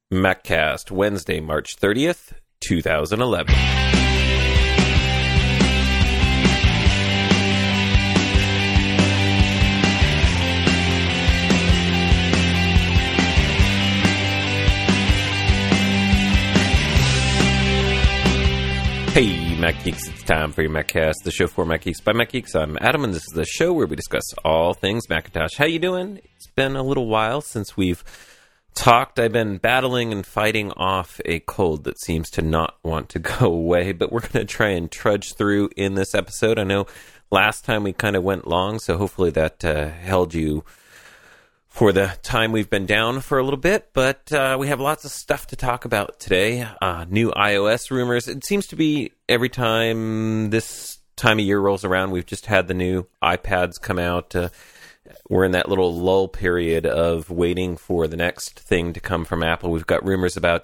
MacCast, Wednesday, March 30th, 2011. Hey, Mac Geeks, it's time for your MacCast, the show for Mac Geeks by Mac Geeks. I'm Adam, and this is the show where we discuss all things Macintosh. How you doing? It's been a little while since we've talked. I've been battling and fighting off a cold that seems to not want to go away, but we're going to try and trudge through in this episode. I know last time we kind of went long, so hopefully that held you for the time we've been down for a little bit, but we have lots of stuff to talk about today. New iOS rumors. It seems to be every time this time of year rolls around, we've just had the new iPads come out. We're in that little lull period of waiting for the next thing to come from Apple. We've got rumors about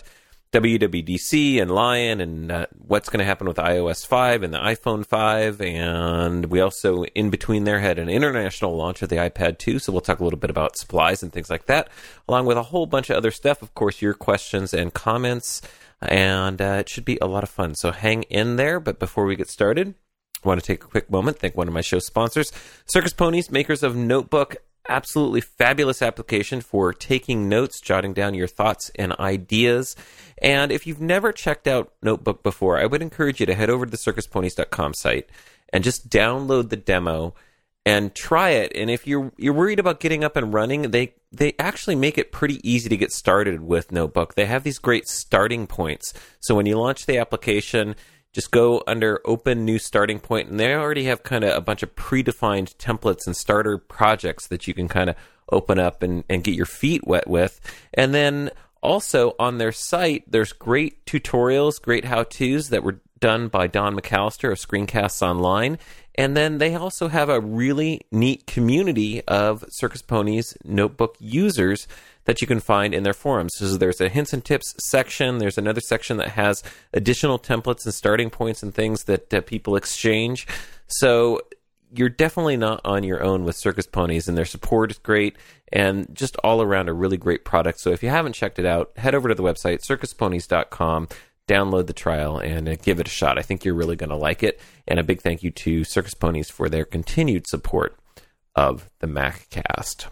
WWDC and Lion and what's going to happen with iOS 5 and the iPhone 5. And we also, in between there, had an international launch of the iPad 2. So we'll talk a little bit about supplies and things like that, along with a whole bunch of other stuff. Of course, your questions and comments. And it should be a lot of fun. So hang in there. But before we get started, I want to take a quick moment, thank one of my show sponsors, Circus Ponies, makers of Notebook. Absolutely fabulous application for taking notes, jotting down your thoughts and ideas. And if you've never checked out Notebook before, I would encourage you to head over to the circusponies.com site and just download the demo and try it. And if you're worried about getting up and running, they actually make it pretty easy to get started with Notebook. They have these great starting points. So when you launch the application, just go under Open New Starting Point, and they already have kind of a bunch of predefined templates and starter projects that you can kind of open up and get your feet wet with. And then also on their site, there's great tutorials, great how-tos that were done by Don McAllister of Screencasts Online. And then they also have a really neat community of Circus Ponies Notebook users that you can find in their forums. So there's a hints and tips section. There's another section that has additional templates and starting points and things that people exchange. So you're definitely not on your own with Circus Ponies, and their support is great, and just all around a really great product. So if you haven't checked it out, head over to the website, circusponies.com, download the trial, and give it a shot. I think you're really going to like it. And a big thank you to Circus Ponies for their continued support of the MacCast.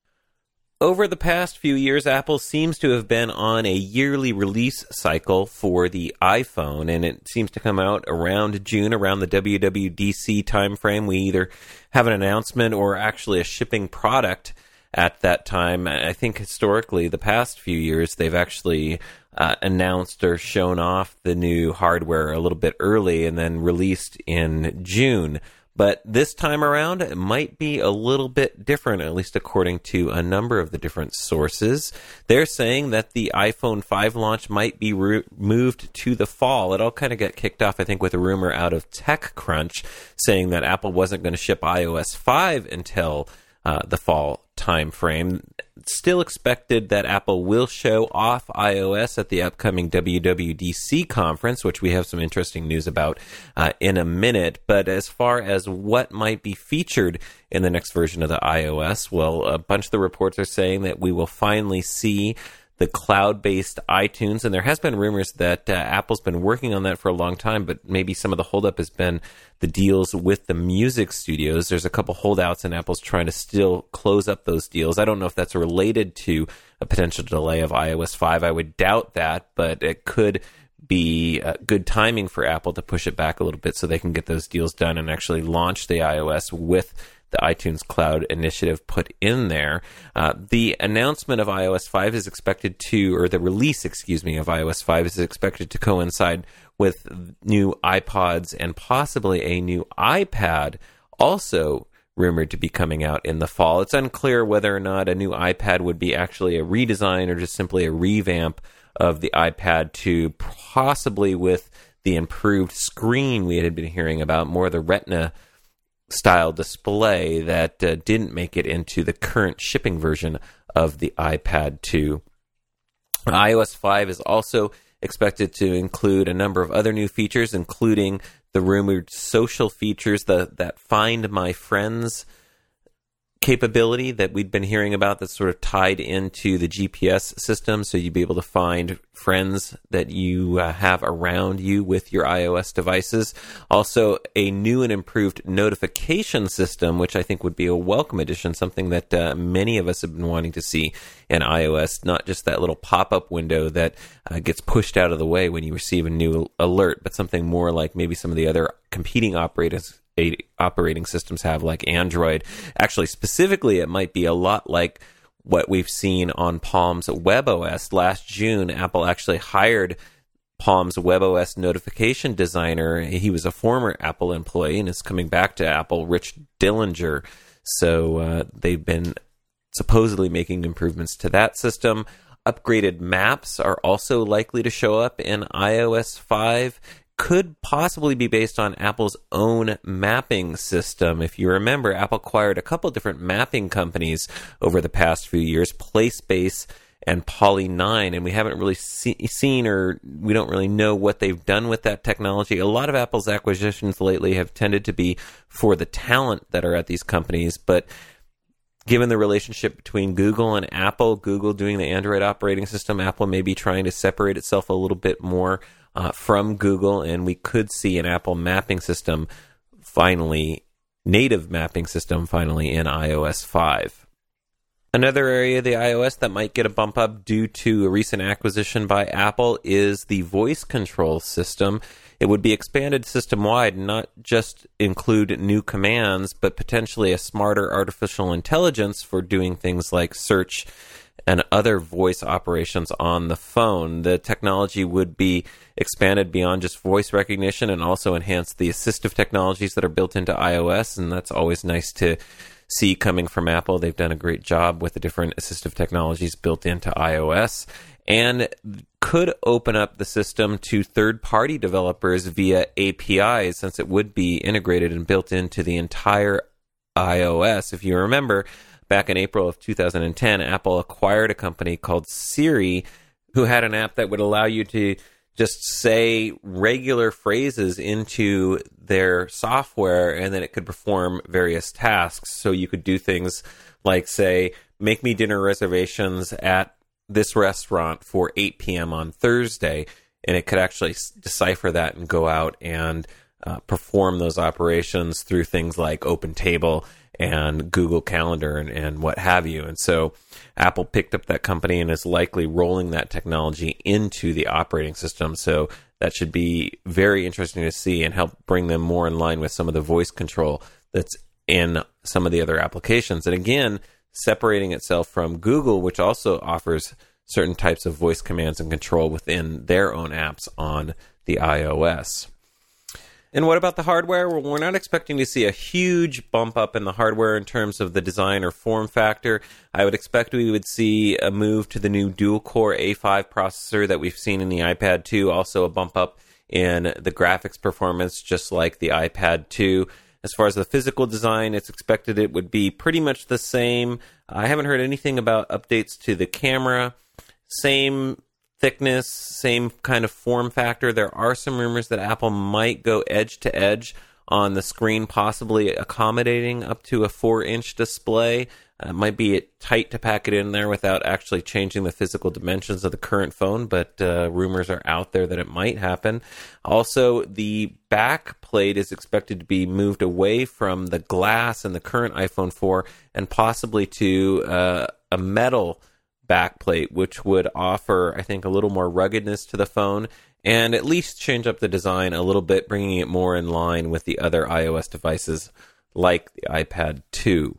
Over the past few years, Apple seems to have been on a yearly release cycle for the iPhone, and it seems to come out around June, around the WWDC timeframe. We either have an announcement or actually a shipping product at that time. I think historically, the past few years, they've actually announced or shown off the new hardware a little bit early and then released in June. But this time around, it might be a little bit different, at least according to a number of the different sources. They're saying that the iPhone 5 launch might be moved to the fall. It all kind of got kicked off, I think, with a rumor out of TechCrunch saying that Apple wasn't going to ship iOS 5 until the fall time frame. Still expected that Apple will show off iOS at the upcoming WWDC conference, which we have some interesting news about in a minute. But as far as what might be featured in the next version of the iOS, well, a bunch of the reports are saying that we will finally see the cloud-based iTunes, and there has been rumors that Apple's been working on that for a long time, but maybe some of the holdup has been the deals with the music studios. There's a couple holdouts, and Apple's trying to still close up those deals. I don't know if that's related to a potential delay of iOS 5. I would doubt that, but it could be good timing for Apple to push it back a little bit so they can get those deals done and actually launch the iOS with the iTunes Cloud initiative put in there. The announcement of iOS 5 is expected to, or the release, of iOS 5 is expected to coincide with new iPods and possibly a new iPad, also rumored to be coming out in the fall. It's unclear whether or not a new iPad would be actually a redesign or just simply a revamp of the iPad 2, possibly with the improved screen we had been hearing about, more of the Retina style display that didn't make it into the current shipping version of the iPad 2. iOS 5 is also expected to include a number of other new features, including the rumored social features, that Find My Friends capability that we'd been hearing about that's sort of tied into the GPS system, so you'd be able to find friends that you have around you with your iOS devices. Also, a new and improved notification system, which I think would be a welcome addition, something that many of us have been wanting to see in iOS, not just that little pop-up window that gets pushed out of the way when you receive a new alert, but something more like maybe some of the other competing operating systems have, like Android. Actually, specifically, it might be a lot like what we've seen on Palm's WebOS. Last June, Apple actually hired Palm's WebOS notification designer. He was a former Apple employee and is coming back to Apple, Rich Dillinger. So they've been supposedly making improvements to that system. Upgraded maps are also likely to show up in iOS 5. Could possibly be based on Apple's own mapping system. If you remember, Apple acquired a couple different mapping companies over the past few years, PlaceBase and Poly9, and we haven't really seen, or we don't really know what they've done with that technology. A lot of Apple's acquisitions lately have tended to be for the talent that are at these companies, but given the relationship between Google and Apple, Google doing the Android operating system, Apple may be trying to separate itself a little bit more from Google, and we could see an Apple mapping system native mapping system finally in iOS 5. Another area of the iOS that might get a bump up due to a recent acquisition by Apple is the voice control system. It would be expanded system-wide, not just include new commands, but potentially a smarter artificial intelligence for doing things like search and other voice operations on the phone. The technology would be expanded beyond just voice recognition and also enhance the assistive technologies that are built into iOS, and that's always nice to see coming from Apple. They've done a great job with the different assistive technologies built into iOS, and could open up the system to third-party developers via APIs, since it would be integrated and built into the entire iOS. If you remember, back in April of 2010, Apple acquired a company called Siri, who had an app that would allow you to just say regular phrases into their software, and then it could perform various tasks. So you could do things like, say, make me dinner reservations at this restaurant for 8 p.m. on Thursday, and it could actually decipher that and go out and perform those operations through things like OpenTable and Google Calendar and what have you. And so Apple picked up that company and is likely rolling that technology into the operating system. So that should be very interesting to see and help bring them more in line with some of the voice control that's in some of the other applications. And again, separating itself from Google, which also offers certain types of voice commands and control within their own apps on the iOS. And what about the hardware? Well, we're not expecting to see a huge bump up in the hardware in terms of the design or form factor. I would expect we would see a move to the new dual-core A5 processor that we've seen in the iPad 2, also a bump up in the graphics performance, just like the iPad 2. As far as the physical design, it's expected it would be pretty much the same. I haven't heard anything about updates to the camera. Same thickness, same kind of form factor. There are some rumors that Apple might go edge to edge on the screen, possibly accommodating up to a 4-inch display. It might be tight to pack it in there without actually changing the physical dimensions of the current phone, but rumors are out there that it might happen. Also, the back plate is expected to be moved away from the glass in the current iPhone 4 and possibly to a metal backplate, which would offer, I think, a little more ruggedness to the phone and at least change up the design a little bit, bringing it more in line with the other iOS devices like the iPad 2.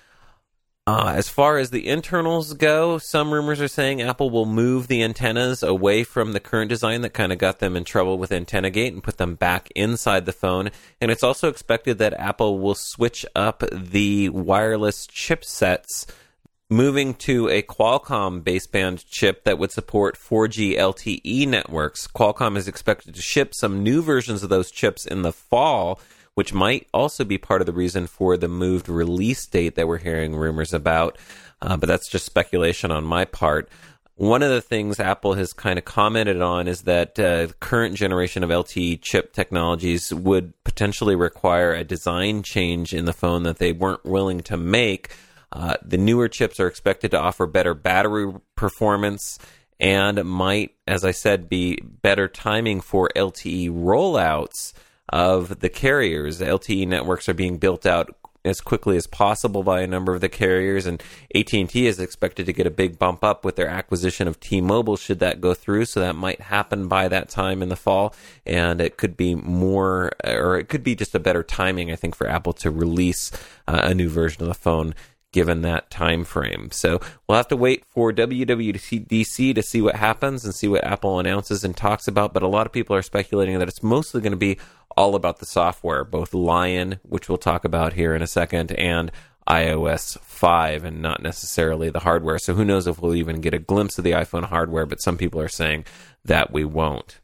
As far as the internals go, some rumors are saying Apple will move the antennas away from the current design that kind of got them in trouble with AntennaGate and put them back inside the phone. And it's also expected that Apple will switch up the wireless chipsets, moving to a Qualcomm baseband chip that would support 4G LTE networks. Qualcomm is expected to ship some new versions of those chips in the fall, which might also be part of the reason for the moved release date that we're hearing rumors about. But that's just speculation on my part. One of the things Apple has kind of commented on is that the current generation of LTE chip technologies would potentially require a design change in the phone that they weren't willing to make. The newer chips are expected to offer better battery performance and might, as I said, be better timing for LTE rollouts of the carriers. The LTE networks are being built out as quickly as possible by a number of the carriers, and AT&T is expected to get a big bump up with their acquisition of T-Mobile should that go through, so that might happen by that time in the fall, and it could be more, or it could be just a better timing, I think, for Apple to release a new version of the phone given that time frame. So we'll have to wait for WWDC to see what happens and see what Apple announces and talks about, but a lot of people are speculating that it's mostly going to be all about the software, both Lion, which we'll talk about here in a second, and iOS 5, and not necessarily the hardware. So who knows if we'll even get a glimpse of the iPhone hardware, but some people are saying that we won't.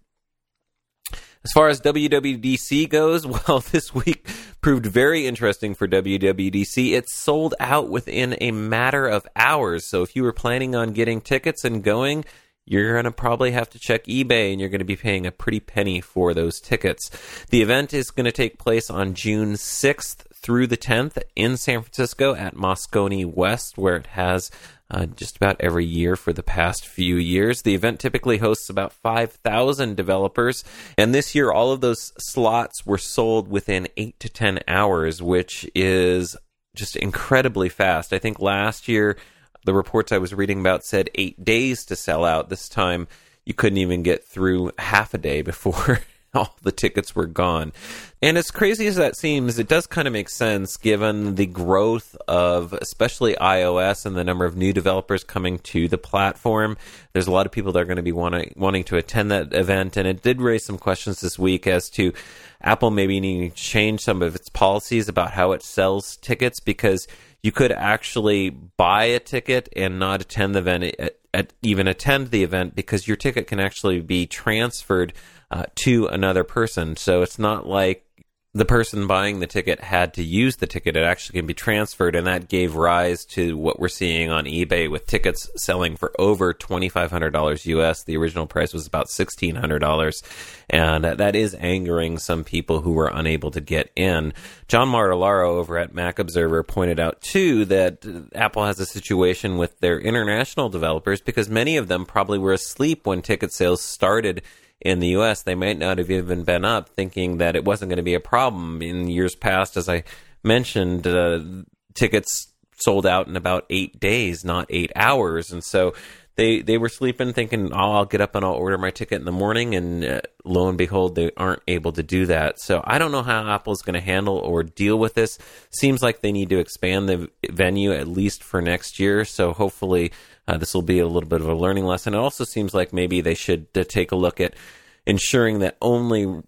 As far as WWDC goes, well, this week proved very interesting for WWDC. It sold out within a matter of hours. So if you were planning on getting tickets and going, you're going to probably have to check eBay, and you're going to be paying a pretty penny for those tickets. The event is going to take place on June 6th through the 10th in San Francisco at Moscone West, where it has just about every year for the past few years. The event typically hosts about 5,000 developers, and this year all of those slots were sold within 8 to 10 hours, which is just incredibly fast. I think last year the reports I was reading about said 8 days to sell out. This time you couldn't even get through half a day before all the tickets were gone. And as crazy as that seems, it does kind of make sense given the growth of especially iOS and the number of new developers coming to the platform. There's a lot of people that are going to be wanting to attend that event, and it did raise some questions this week as to Apple maybe needing to change some of its policies about how it sells tickets, because you could actually buy a ticket and not attend the event, even attend the event, because your ticket can actually be transferred to another person. So it's not like the person buying the ticket had to use the ticket. It actually can be transferred, and that gave rise to what we're seeing on eBay with tickets selling for over $2,500 US. The original price was about $1,600, and that is angering some people who were unable to get in. John Martellaro over at Mac Observer pointed out, too, that Apple has a situation with their international developers because many of them probably were asleep when ticket sales started in the U.S. They might not have even been up, thinking that it wasn't going to be a problem. In years past, as I mentioned, tickets sold out in about 8 days, not 8 hours. And so they were sleeping, thinking, oh, I'll get up and I'll order my ticket in the morning. And lo and behold, they aren't able to do that. So I don't know how Apple's going to handle or deal with this. Seems like they need to expand the venue at least for next year. So hopefully this will be a little bit of a learning lesson. It also seems like maybe they should take a look at ensuring that only,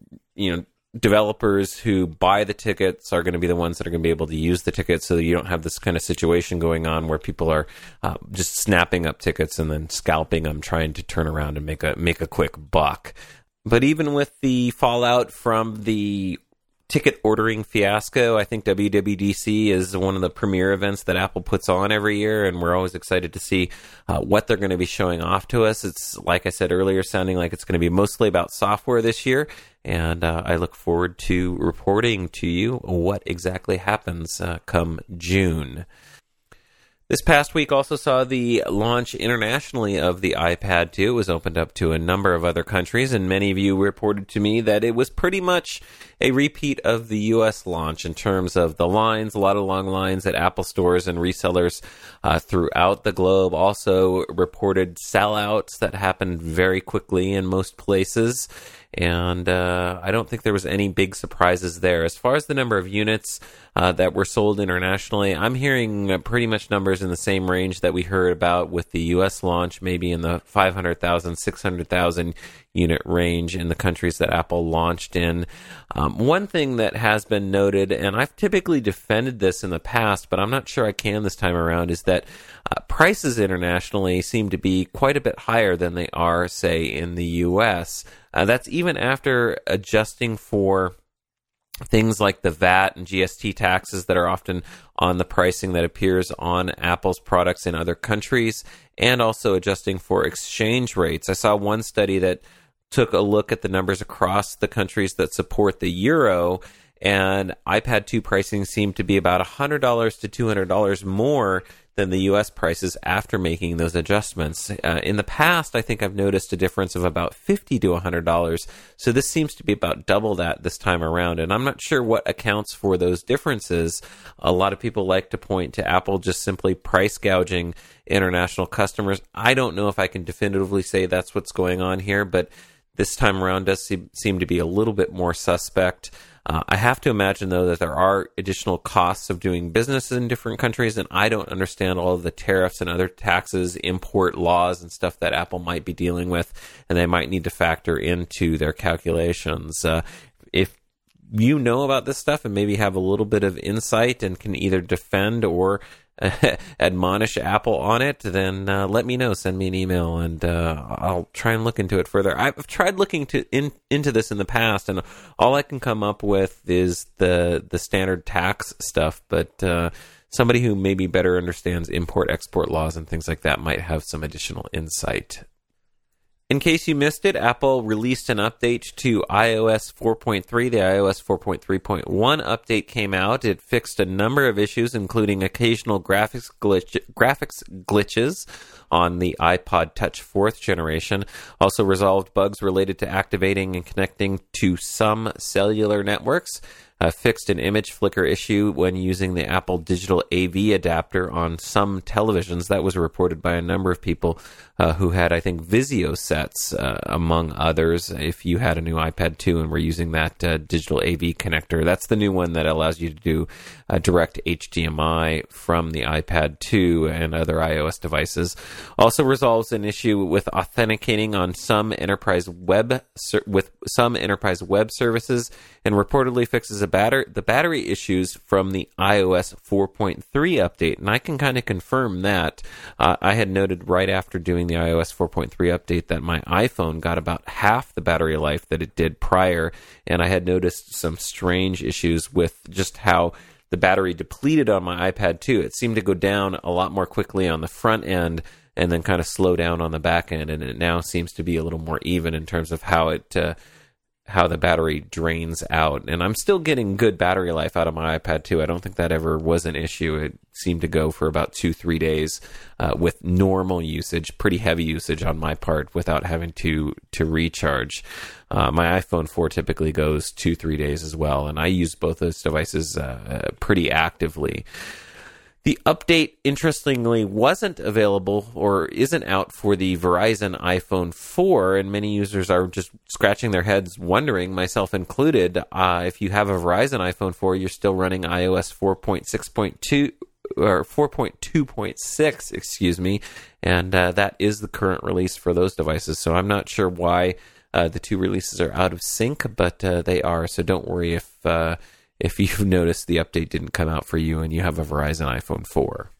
developers who buy the tickets are going to be the ones that are going to be able to use the tickets, so that you don't have this kind of situation going on where people are just snapping up tickets and then scalping them, trying to turn around and make a quick buck. But even with the fallout from the ticket ordering fiasco, I think WWDC is one of the premier events that Apple puts on every year, and we're always excited to see what they're going to be showing off to us. It's, like I said earlier, sounding like it's going to be mostly about software this year, and I look forward to reporting to you what exactly happens come June. This past week also saw the launch internationally of the iPad 2. It was opened up to a number of other countries, and many of you reported to me that it was pretty much a repeat of the U.S. launch in terms of the lines, a lot of long lines at Apple stores and resellers throughout the globe. Also reported sellouts that happened very quickly in most places, and I don't think there was any big surprises there. As far as the number of units that were sold internationally, I'm hearing pretty much numbers in the same range that we heard about with the U.S. launch, maybe in the 500,000, 600,000 unit range in the countries that Apple launched in. One thing that has been noted, and I've typically defended this in the past, but I'm not sure I can this time around, is that prices internationally seem to be quite a bit higher than they are, say, in the U.S. That's even after adjusting for things like the VAT and GST taxes that are often on the pricing that appears on Apple's products in other countries, and also adjusting for exchange rates. I saw one study that took a look at the numbers across the countries that support the euro, and iPad 2 pricing seemed to be about $100 to $200 more than the U.S. prices after making those adjustments. In the past, I think I've noticed a difference of about $50 to $100, so this seems to be about double that this time around, and I'm not sure what accounts for those differences. A lot of people like to point to Apple just simply price gouging international customers. I don't know if I can definitively say that's what's going on here, but this time around does seem to be a little bit more suspect. I have to imagine, though, that there are additional costs of doing business in different countries, and I don't understand all of the tariffs and other taxes, import laws, and stuff that Apple might be dealing with, and they might need to factor into their calculations. If you know about this stuff and maybe have a little bit of insight and can either defend or admonish Apple on it, then let me know. Send me an email, and I'll try and look into it further. I've tried looking into this in the past, and all I can come up with is the standard tax stuff. But somebody who maybe better understands import-export laws and things like that might have some additional insight. In case you missed it, Apple released an update to iOS 4.3. The iOS 4.3.1 update came out. It fixed a number of issues, including occasional graphics glitches on the iPod Touch 4th generation. Also resolved bugs related to activating and connecting to some cellular networks. Fixed an image flicker issue when using the Apple Digital AV adapter on some televisions. That was reported by a number of people who had, I think, Vizio sets, among others. If you had a new iPad 2 and were using that Digital AV connector, that's the new one that allows you to do direct HDMI from the iPad 2 and other iOS devices. Also resolves an issue with authenticating on some enterprise web services, and reportedly fixes the battery issues from the iOS 4.3 update. And I can kind of confirm that. I had noted right after doing the iOS 4.3 update that my iPhone got about half the battery life that it did prior, and I had noticed some strange issues with just how the battery depleted on my iPad 2. It seemed to go down a lot more quickly on the front end and then kind of slow down on the back end, and it now seems to be a little more even in terms of how the battery drains out. And I'm still getting good battery life out of my iPad 2. I don't think that ever was an issue. It seemed to go for about 2-3 days with normal usage, pretty heavy usage on my part without having to recharge. My iPhone 4 typically goes 2-3 days as well, and I use both those devices pretty actively. The update, interestingly, wasn't available or isn't out for the Verizon iPhone 4, and many users are just scratching their heads wondering, myself included, if you have a Verizon iPhone 4, you're still running iOS 4.6.2 or 4.2.6, excuse me, and that is the current release for those devices. So I'm not sure why the two releases are out of sync, but they are. So don't worry if you've noticed the update didn't come out for you and you have a Verizon iPhone 4.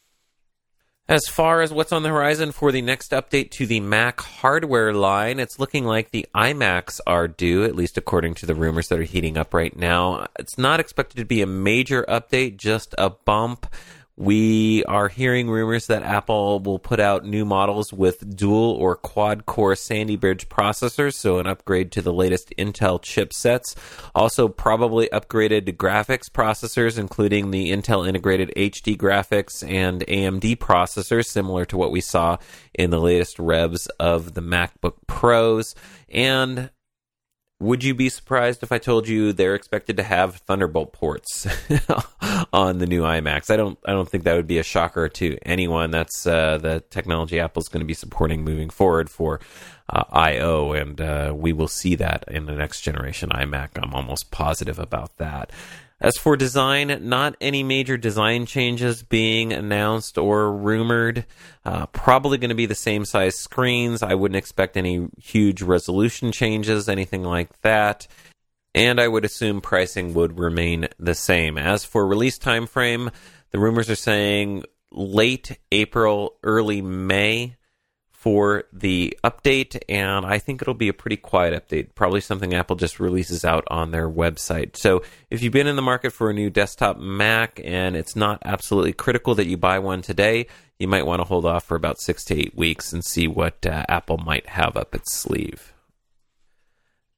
As far as what's on the horizon for the next update to the Mac hardware line, it's looking like the iMacs are due, at least according to the rumors that are heating up right now. It's not expected to be a major update, just a bump. We are hearing rumors that Apple will put out new models with dual or quad-core Sandy Bridge processors, so an upgrade to the latest Intel chipsets. Also, probably upgraded graphics processors, including the Intel integrated HD graphics and AMD processors, similar to what we saw in the latest revs of the MacBook Pros. And would you be surprised if I told you they're expected to have Thunderbolt ports on the new iMacs? I don't think that would be a shocker to anyone. That's the technology Apple's going to be supporting moving forward for I/O, and we will see that in the next generation iMac. I'm almost positive about that. As for design, not any major design changes being announced or rumored. Probably going to be the same size screens. I wouldn't expect any huge resolution changes, anything like that. And I would assume pricing would remain the same. As for release time frame, the rumors are saying late April, early May for the update, and I think it'll be a pretty quiet update, probably something Apple just releases out on their website. So if you've been in the market for a new desktop Mac and it's not absolutely critical that you buy one today, you might want to hold off for about 6 to 8 weeks and see what Apple might have up its sleeve.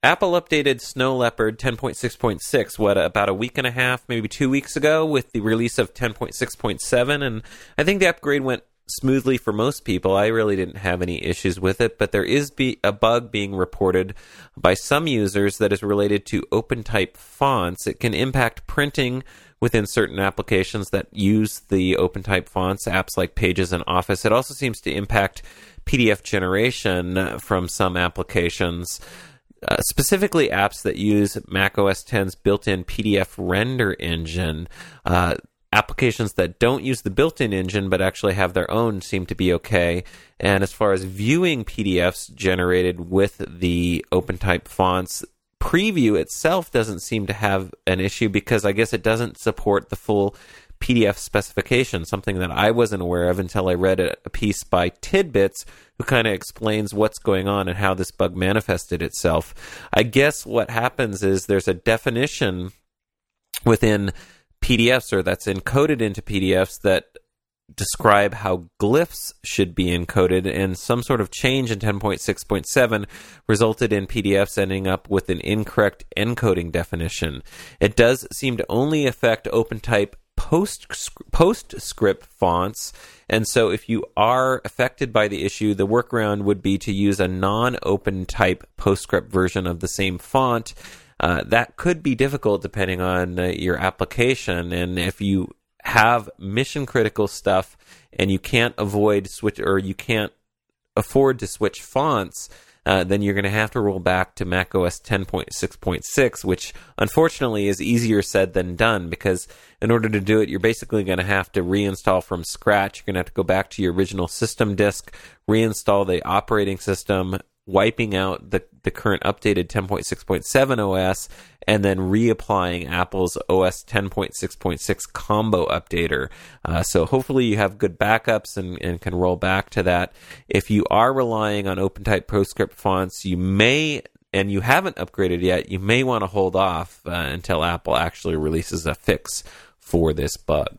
Apple updated Snow Leopard 10.6.6, about a week and a half, maybe 2 weeks ago, with the release of 10.6.7, and I think the upgrade went smoothly for most people. I really didn't have any issues with it, but there is a bug being reported by some users that is related to OpenType fonts. It can impact printing within certain applications that use the OpenType fonts, apps like Pages and Office. It also seems to impact PDF generation from some applications. Specifically apps that use Mac OS X's built-in PDF render engine. Applications that don't use the built-in engine but actually have their own seem to be okay. And as far as viewing PDFs generated with the OpenType fonts, Preview itself doesn't seem to have an issue because I guess it doesn't support the full PDF specification, something that I wasn't aware of until I read a piece by Tidbits who kind of explains what's going on and how this bug manifested itself. I guess what happens is there's a definition within PDFs, or that's encoded into PDFs, that describe how glyphs should be encoded, and some sort of change in 10.6.7 resulted in PDFs ending up with an incorrect encoding definition. It does seem to only affect OpenType PostScript fonts, and so if you are affected by the issue, the workaround would be to use a non-OpenType PostScript version of the same font. That could be difficult depending on your application, and if you have mission critical stuff and you can't avoid switch, or you can't afford to switch fonts, then you're going to have to roll back to macOS 10.6.6, which unfortunately is easier said than done, because in order to do it, you're basically going to have to reinstall from scratch. You're going to have to go back to your original system disk, reinstall the operating system, wiping out the current updated 10.6.7 OS, and then reapplying Apple's OS 10.6.6 combo updater. So hopefully you have good backups and can roll back to that. If you are relying on OpenType PostScript fonts, you may, and you haven't upgraded yet, you may want to hold off until Apple actually releases a fix for this bug.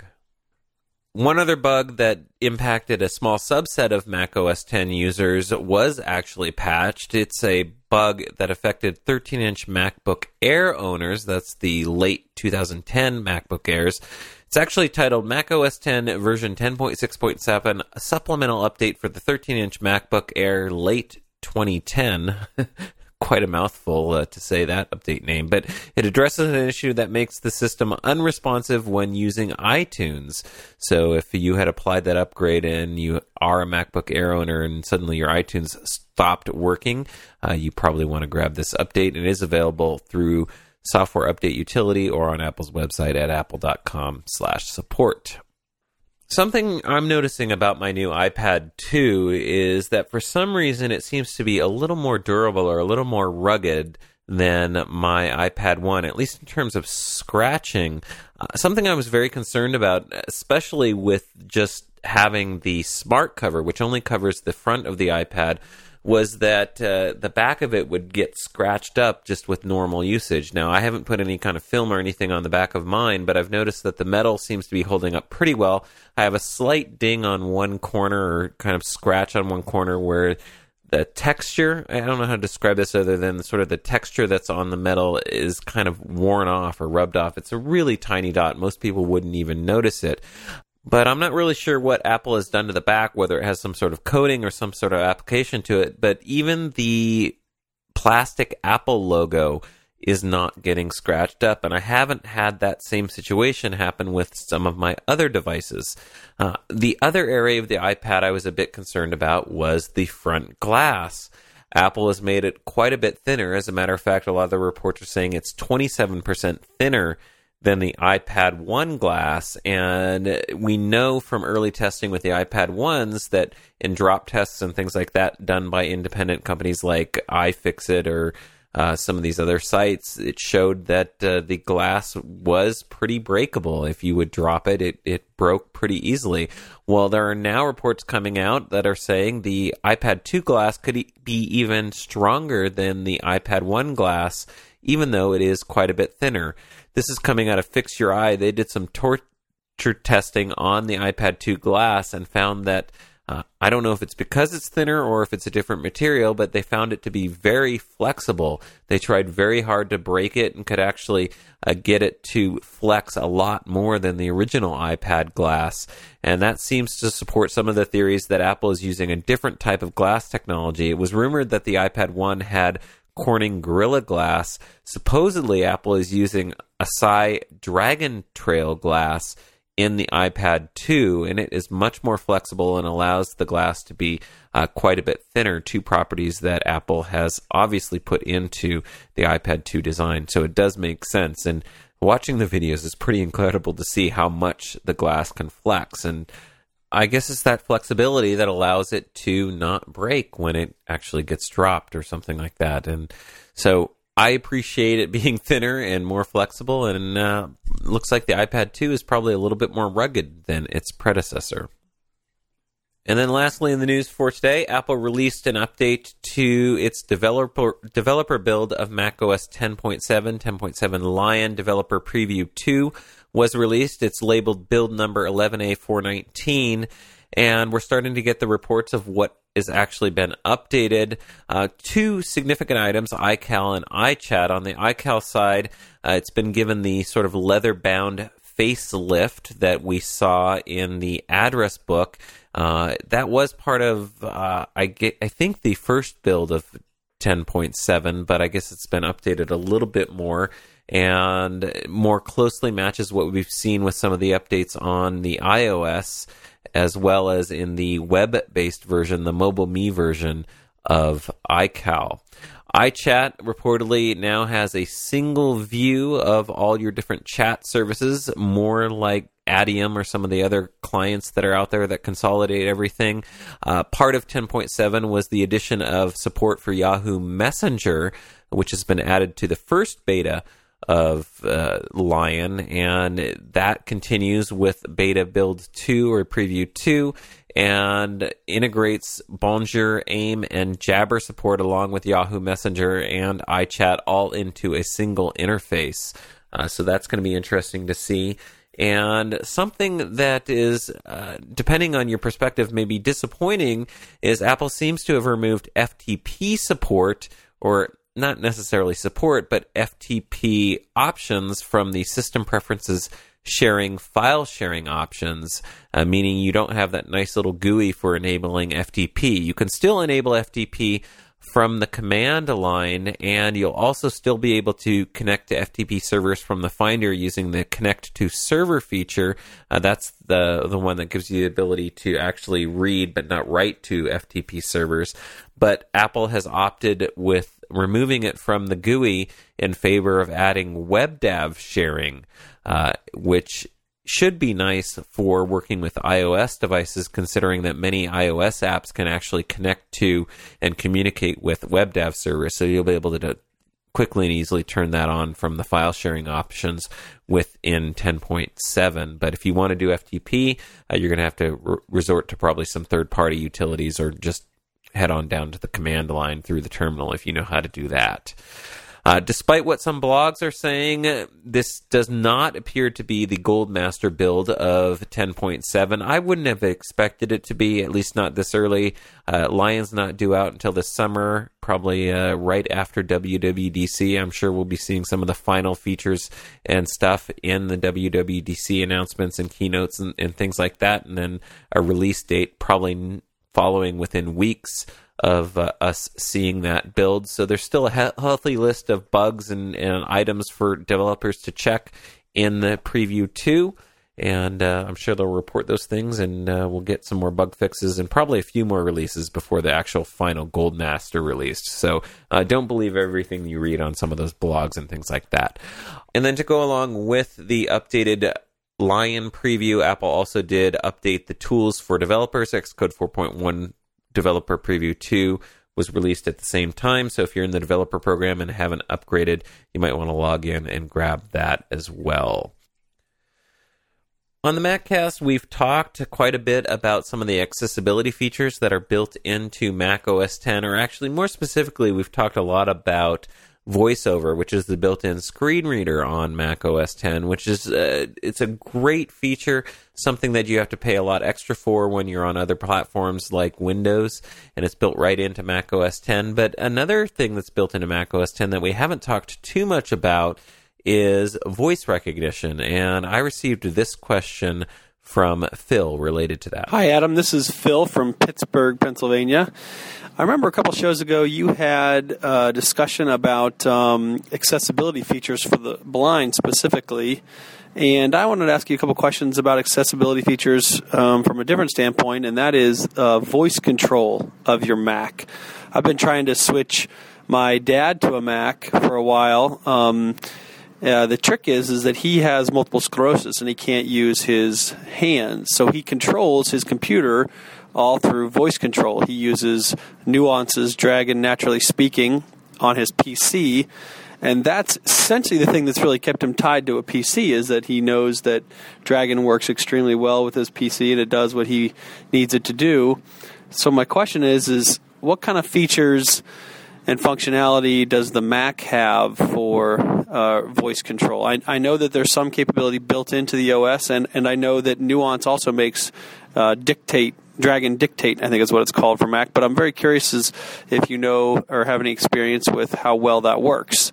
One other bug that impacted a small subset of Mac OS X users was actually patched. It's a bug that affected 13-inch MacBook Air owners. That's the late 2010 MacBook Airs. It's actually titled Mac OS X version 10.6.7, a supplemental update for the 13-inch MacBook Air late 2010. Quite a mouthful to say that update name, but it addresses an issue that makes the system unresponsive when using iTunes. So if you had applied that upgrade and you are a MacBook Air owner and suddenly your iTunes stopped working, you probably want to grab this update. It is available through Software Update Utility or on Apple's website at apple.com/support. Something I'm noticing about my new iPad 2 is that for some reason it seems to be a little more durable or a little more rugged than my iPad 1, at least in terms of scratching. Something I was very concerned about, especially with just having the smart cover, which only covers the front of the iPad, was that the back of it would get scratched up just with normal usage. Now, I haven't put any kind of film or anything on the back of mine, but I've noticed that the metal seems to be holding up pretty well. I have a slight ding on one corner, or kind of scratch on one corner, where the texture, I don't know how to describe this other than sort of the texture that's on the metal is kind of worn off or rubbed off. It's a really tiny dot. Most people wouldn't even notice it. But I'm not really sure what Apple has done to the back, whether it has some sort of coating or some sort of application to it. But even the plastic Apple logo is not getting scratched up. And I haven't had that same situation happen with some of my other devices. The other area of the iPad I was a bit concerned about was the front glass. Apple has made it quite a bit thinner. As a matter of fact, a lot of the reports are saying it's 27% thinner than the iPad 1 glass, and we know from early testing with the iPad 1s that in drop tests and things like that done by independent companies like iFixit or some of these other sites, it showed that the glass was pretty breakable. If you would drop it, it broke pretty easily. Well, there are now reports coming out that are saying the iPad 2 glass could be even stronger than the iPad 1 glass, even though it is quite a bit thinner. This is coming out of Fix Your Eye. They did some torture testing on the iPad 2 glass and found that I don't know if it's because it's thinner or if it's a different material, but they found it to be very flexible. They tried very hard to break it and could actually get it to flex a lot more than the original iPad glass. And that seems to support some of the theories that Apple is using a different type of glass technology. It was rumored that the iPad 1 had Corning Gorilla Glass. Supposedly, Apple is using Asahi Dragon Trail glass in the iPad 2, and it is much more flexible and allows the glass to be quite a bit thinner, two properties that Apple has obviously put into the iPad 2 design. So it does make sense, and watching the videos is pretty incredible to see how much the glass can flex, and I guess it's that flexibility that allows it to not break when it actually gets dropped or something like that. And so I appreciate it being thinner and more flexible, and looks like the iPad 2 is probably a little bit more rugged than its predecessor. And then lastly in the news for today, Apple released an update to its developer build of macOS 10.7. 10.7 Lion Developer Preview 2 was released. It's labeled build number 11A419, and we're starting to get the reports of what has actually been updated. Two significant items, iCal and iChat. On the iCal side, it's been given the sort of leather-bound facelift that we saw in the address book. That was part of, I think, the first build of 10.7, but I guess it's been updated a little bit more and more closely matches what we've seen with some of the updates on the iOS, as well as in the web-based version, the MobileMe version of iCal. iChat reportedly now has a single view of all your different chat services, more like Adium or some of the other clients that are out there that consolidate everything. Part of 10.7 was the addition of support for Yahoo Messenger, which has been added to the first beta of Lion, and that continues with beta build 2 or preview 2, and integrates Bonjour, AIM, and Jabber support along with Yahoo Messenger and iChat all into a single interface. So that's going to be interesting to see. And something that is, depending on your perspective, maybe disappointing, is Apple seems to have removed FTP support, or not necessarily support, but FTP options from the system preferences file sharing options, meaning you don't have that nice little GUI for enabling FTP. You can still enable FTP from the command line, and you'll also still be able to connect to FTP servers from the Finder using the Connect to Server feature. That's the one that gives you the ability to actually read but not write to FTP servers. But Apple has opted with removing it from the GUI in favor of adding WebDAV sharing, which should be nice for working with iOS devices, considering that many iOS apps can actually connect to and communicate with WebDAV servers. So you'll be able to quickly and easily turn that on from the file sharing options within 10.7. But if you want to do FTP, you're going to have to resort to probably some third-party utilities, or just head on down to the command line through the terminal if you know how to do that. Despite what some blogs are saying, this does not appear to be the Gold Master build of 10.7. I wouldn't have expected it to be, at least not this early. Lion's not due out until this summer, probably right after WWDC. I'm sure we'll be seeing some of the final features and stuff in the WWDC announcements and keynotes and things like that, and then a release date probably following within weeks of us seeing that build. So there's still a healthy list of bugs and items for developers to check in the preview 2, and I'm sure they'll report those things, and we'll get some more bug fixes and probably a few more releases before the actual final Gold Master released. So don't believe everything you read on some of those blogs and things like that. And then to go along with the updated Lion preview, Apple also did update the tools for developers. Xcode 4.1 Developer Preview 2 was released at the same time, so if you're in the developer program and haven't upgraded, you might want to log in and grab that as well. On the MacCast, we've talked quite a bit about some of the accessibility features that are built into Mac OS X, or actually more specifically, we've talked a lot about VoiceOver, which is the built-in screen reader on Mac OS X, which is it's a great feature, something that you have to pay a lot extra for when you're on other platforms like Windows, and it's built right into Mac OS X. But another thing that's built into Mac OS X that we haven't talked too much about is voice recognition, and I received this question from Phil related to that. Hi, Adam. This is Phil from Pittsburgh, Pennsylvania. I remember a couple shows ago you had a discussion about accessibility features for the blind specifically, and I wanted to ask you a couple questions about accessibility features from a different standpoint, and that is voice control of your Mac. I've been trying to switch my dad to a Mac for a while. The trick is that he has multiple sclerosis and he can't use his hands, so he controls his computer all through voice control. He uses Nuance's Dragon Naturally Speaking on his PC, and that's essentially the thing that's really kept him tied to a PC, is that he knows that Dragon works extremely well with his PC and it does what he needs it to do. So my question is what kind of features and functionality does the Mac have for voice control? I know that there's some capability built into the OS, and I know that Nuance also makes Dragon Dictate, I think is what it's called for Mac, but I'm very curious as if you know or have any experience with how well that works.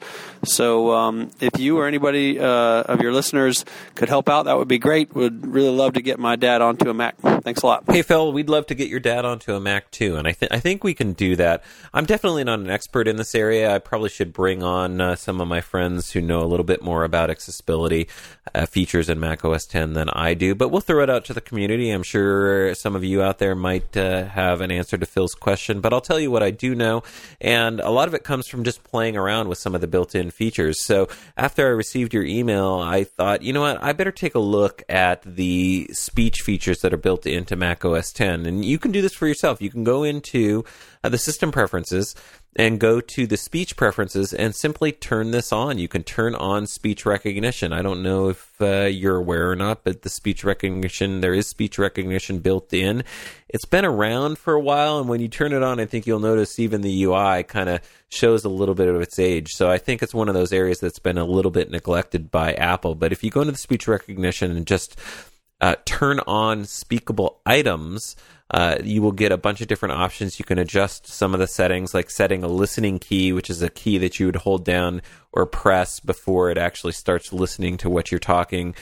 So if you or anybody of your listeners could help out, that would be great. Would really love to get my dad onto a Mac. Thanks a lot. Hey, Phil, we'd love to get your dad onto a Mac, too, and I think we can do that. I'm definitely not an expert in this area. I probably should bring on some of my friends who know a little bit more about accessibility features in Mac OS X than I do, but we'll throw it out to the community. I'm sure some of you out there might have an answer to Phil's question, but I'll tell you what I do know, and a lot of it comes from just playing around with some of the built-in features. So after I received your email, I thought, you know what, I better take a look at the speech features that are built into Mac OS X, and you can do this for yourself. You can go into the system preferences and go to the speech preferences and simply turn this on. You can turn on speech recognition. I don't know if you're aware or not, but the speech recognition, there is speech recognition built in. It's been around for a while, and when you turn it on, I think you'll notice even the UI kind of shows a little bit of its age. So I think it's one of those areas that's been a little bit neglected by Apple. But if you go into the speech recognition and just turn on speakable items, you will get a bunch of different options. You can adjust some of the settings, like setting a listening key, which is a key that you would hold down or press before it actually starts listening to what you're talking,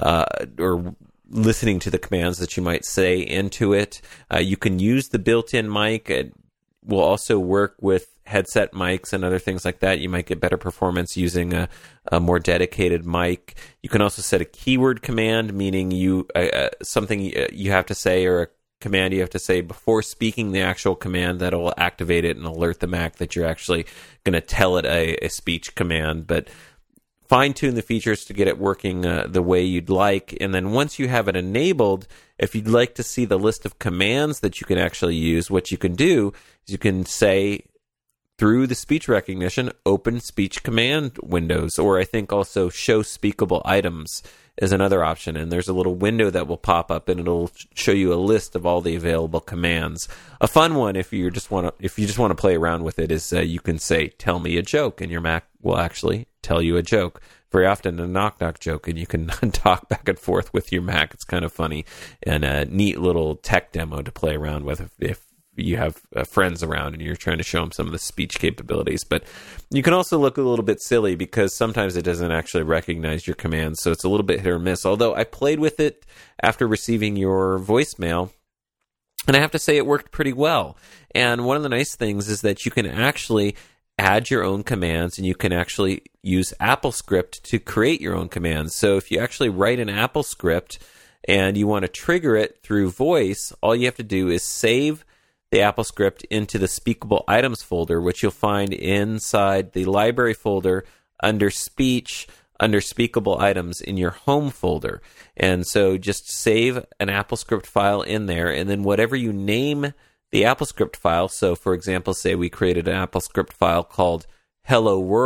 or listening to the commands that you might say into it. You can use the built-in mic. It will also work with headset mics and other things like that. You might get better performance using a more dedicated mic. You can also set a keyword command, meaning something you have to say, or a command you have to say before speaking the actual command that will activate it and alert the Mac that you're actually going to tell it a speech command. But fine-tune the features to get it working the way you'd like. And then once you have it enabled, if you'd like to see the list of commands that you can actually use, what you can do is you can say, through the speech recognition, open speech command windows, or I think also show speakable items is another option. And there's a little window that will pop up, and it'll show you a list of all the available commands. A fun one, if you just want to play around with it, is you can say, "Tell me a joke," and your Mac will actually tell you a joke. Very often a knock-knock joke, and you can talk back and forth with your Mac. It's kind of funny and a neat little tech demo to play around with if you have friends around and you're trying to show them some of the speech capabilities. But you can also look a little bit silly because sometimes it doesn't actually recognize your commands, so it's a little bit hit or miss. Although I played with it after receiving your voicemail, and I have to say it worked pretty well. And one of the nice things is that you can actually add your own commands, and you can actually use AppleScript to create your own commands. So if you actually write an AppleScript and you want to trigger it through voice, all you have to do is save the AppleScript into the Speakable Items folder, which you'll find inside the library folder under Speech, under Speakable Items in your Home folder. And so just save an AppleScript file in there, and then whatever you name the AppleScript file, so for example, say we created an AppleScript file called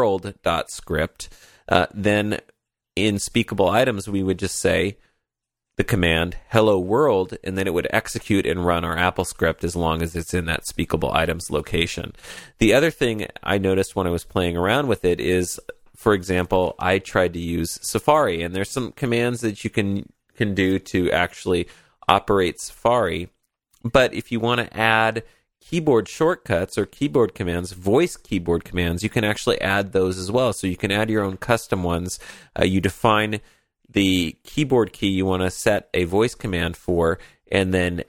helloworld.script, then in Speakable Items we would just say, the command hello world, and then it would execute and run our Apple script as long as it's in that speakable items location. The other thing I noticed when I was playing around with it is, for example, I tried to use Safari, and there's some commands that you can do to actually operate Safari. But if you want to add keyboard shortcuts or keyboard commands, voice keyboard commands, you can actually add those as well. So you can add your own custom ones. You define the keyboard key you want to set a voice command for, and then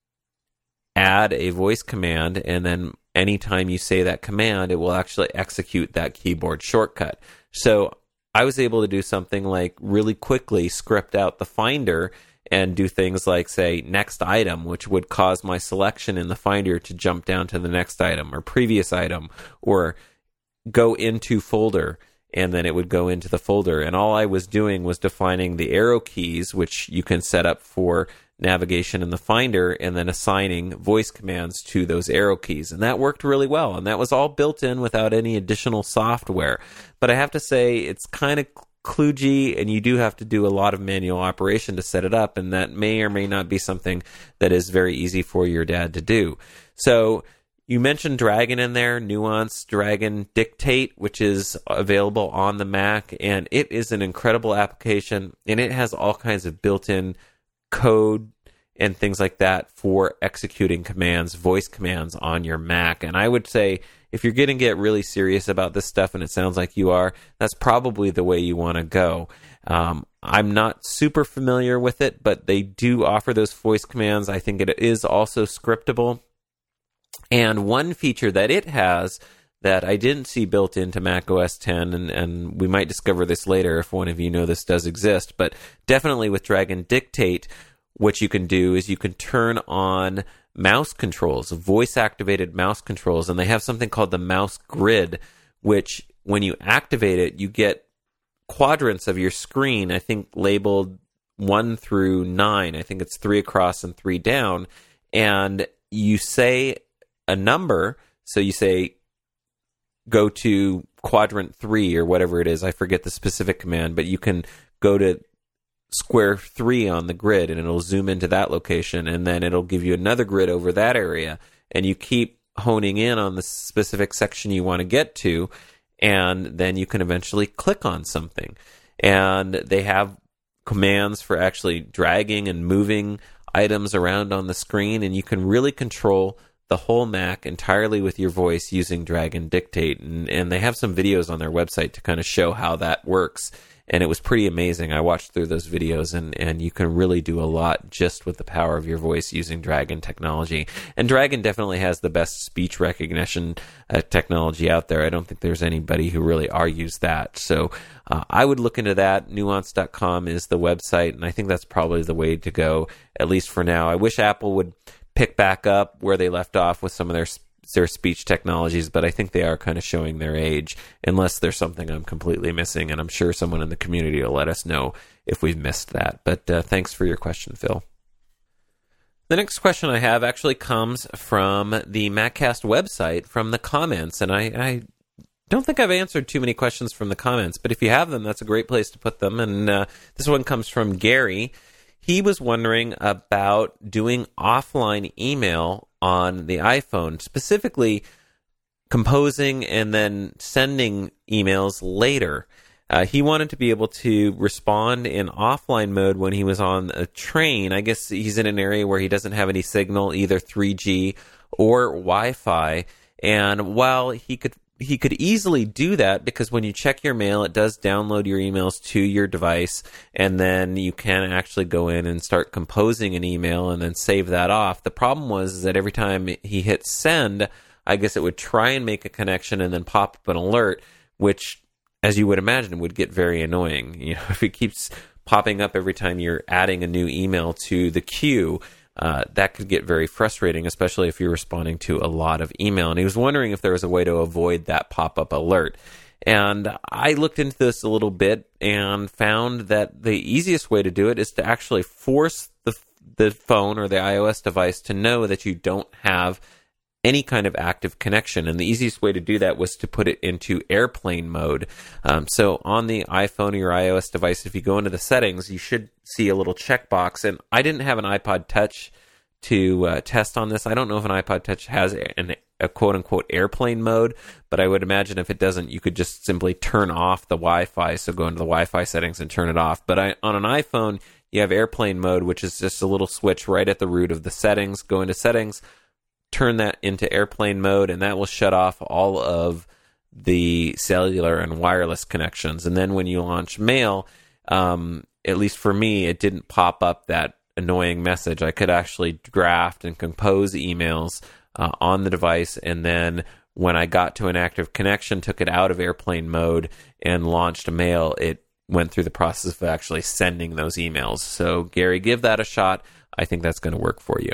add a voice command, and then anytime you say that command, it will actually execute that keyboard shortcut. So I was able to do something like really quickly script out the Finder and do things like, say, next item, which would cause my selection in the Finder to jump down to the next item or previous item, or go into folder, and then it would go into the folder. And all I was doing was defining the arrow keys, which you can set up for navigation in the Finder, and then assigning voice commands to those arrow keys. And that worked really well. And that was all built in without any additional software. But I have to say, it's kind of kludgy, and you do have to do a lot of manual operation to set it up. And that may or may not be something that is very easy for your dad to do. So you mentioned Dragon in there, Nuance Dragon Dictate, which is available on the Mac, and it is an incredible application, and it has all kinds of built-in code and things like that for executing commands, voice commands on your Mac. And I would say, if you're going to get really serious about this stuff, and it sounds like you are, that's probably the way you want to go. I'm not super familiar with it, but they do offer those voice commands. I think it is also scriptable. And one feature that it has that I didn't see built into Mac OS X, and we might discover this later if one of you know this does exist, but definitely with Dragon Dictate, what you can do is you can turn on mouse controls, voice-activated mouse controls, and they have something called the mouse grid, which when you activate it, you get quadrants of your screen, I think labeled 1 through 9. I think it's 3 across and 3 down, and you say a number, so you say go to quadrant 3 or whatever it is. I forget the specific command, but you can go to square 3 on the grid, and it'll zoom into that location, and then it'll give you another grid over that area, and you keep honing in on the specific section you want to get to, and then you can eventually click on something. And they have commands for actually dragging and moving items around on the screen, and you can really control the whole Mac entirely with your voice using Dragon Dictate. And they have some videos on their website to kind of show how that works. And it was pretty amazing. I watched through those videos, and you can really do a lot just with the power of your voice using Dragon technology. And Dragon definitely has the best speech recognition technology out there. I don't think there's anybody who really argues that. So I would look into that. Nuance.com is the website, and I think that's probably the way to go, at least for now. I wish Apple would pick back up where they left off with some of their speech technologies, but I think they are kind of showing their age, unless there's something I'm completely missing, and I'm sure someone in the community will let us know if we've missed that. But thanks for your question, Phil. The next question I have actually comes from the MacCast website, from the comments, and I don't think I've answered too many questions from the comments, but if you have them, that's a great place to put them. And this one comes from Gary. He was wondering about doing offline email on the iPhone, specifically composing and then sending emails later. He wanted to be able to respond in offline mode when he was on a train. I guess he's in an area where he doesn't have any signal, either 3G or Wi-Fi. And while he could easily do that, because when you check your mail, it does download your emails to your device, and then you can actually go in and start composing an email and then save that off. The problem was that every time he hit send, I guess it would try and make a connection and then pop up an alert, which, as you would imagine, would get very annoying. You know, if it keeps popping up every time you're adding a new email to the queue, that could get very frustrating, especially if you're responding to a lot of email. And he was wondering if there was a way to avoid that pop-up alert. And I looked into this a little bit and found that the easiest way to do it is to actually force the phone or the iOS device to know that you don't have any kind of active connection. And the easiest way to do that was to put it into airplane mode. So on the iPhone or your iOS device, if you go into the settings, you should see a little checkbox. And I didn't have an iPod Touch to test on this. I don't know if an iPod Touch has a quote-unquote airplane mode, but I would imagine if it doesn't, you could just simply turn off the Wi-Fi. So go into the Wi-Fi settings and turn it off. But on an iPhone, you have airplane mode, which is just a little switch right at the root of the settings. Go into settings, turn that into airplane mode, and that will shut off all of the cellular and wireless connections. And then when you launch Mail, at least for me, it didn't pop up that annoying message. I could actually draft and compose emails on the device, and then when I got to an active connection, took it out of airplane mode and launched Mail, it went through the process of actually sending those emails. So Gary, give that a shot. I think that's going to work for you.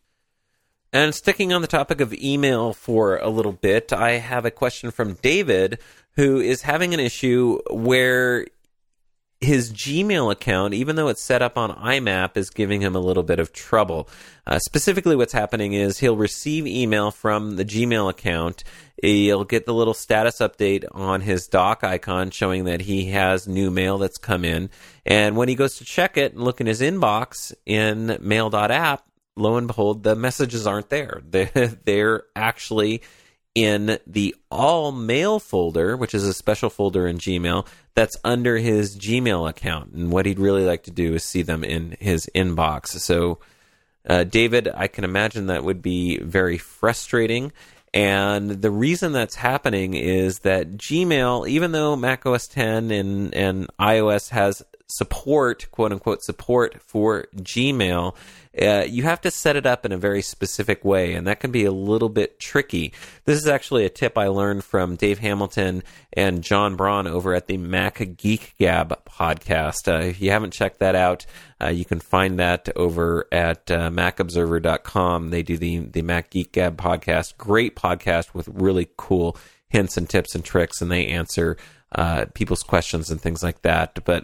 And sticking on the topic of email for a little bit, I have a question from David, who is having an issue where his Gmail account, even though it's set up on IMAP, is giving him a little bit of trouble. Specifically, what's happening is he'll receive email from the Gmail account. He'll get the little status update on his dock icon showing that he has new mail that's come in. And when he goes to check it and look in his inbox in mail.app, lo and behold, the messages aren't there. They're actually in the all mail folder, which is a special folder in Gmail that's under his Gmail account. And what he'd really like to do is see them in his inbox. So, David, I can imagine that would be very frustrating. And the reason that's happening is that Gmail, even though macOS 10 and iOS has support, quote unquote, support for Gmail, you have to set it up in a very specific way, and that can be a little bit tricky. This is actually a tip I learned from Dave Hamilton and John Braun over at the Mac Geek Gab podcast. If you haven't checked that out, you can find that over at macobserver.com. They do the Mac Geek Gab podcast. Great podcast with really cool hints and tips and tricks, and they answer people's questions and things like that. But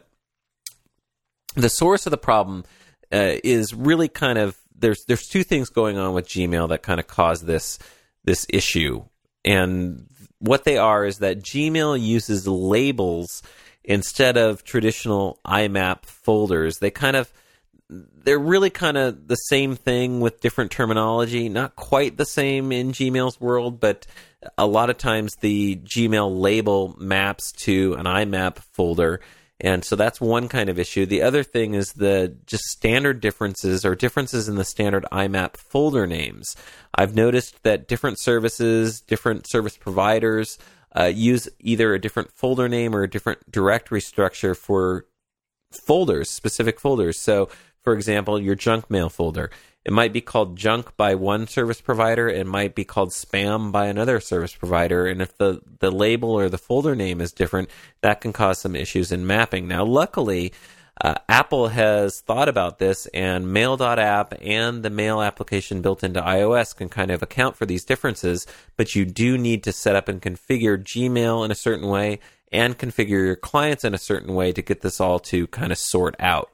the source of the problem is really kind of, there's two things going on with Gmail that kind of cause this issue. And what they are is that Gmail uses labels instead of traditional IMAP folders. They're really kind of the same thing with different terminology. Not quite the same in Gmail's world, but a lot of times the Gmail label maps to an IMAP folder. And so that's one kind of issue. The other thing is the just standard differences or differences in the standard IMAP folder names. I've noticed that different services, different service providers use either a different folder name or a different directory structure for folders, specific folders. So, for example, your junk mail folder. It might be called junk by one service provider. It might be called spam by another service provider. And if the label or the folder name is different, that can cause some issues in mapping. Now, luckily, Apple has thought about this, and Mail.app and the Mail application built into iOS can kind of account for these differences, but you do need to set up and configure Gmail in a certain way and configure your clients in a certain way to get this all to kind of sort out.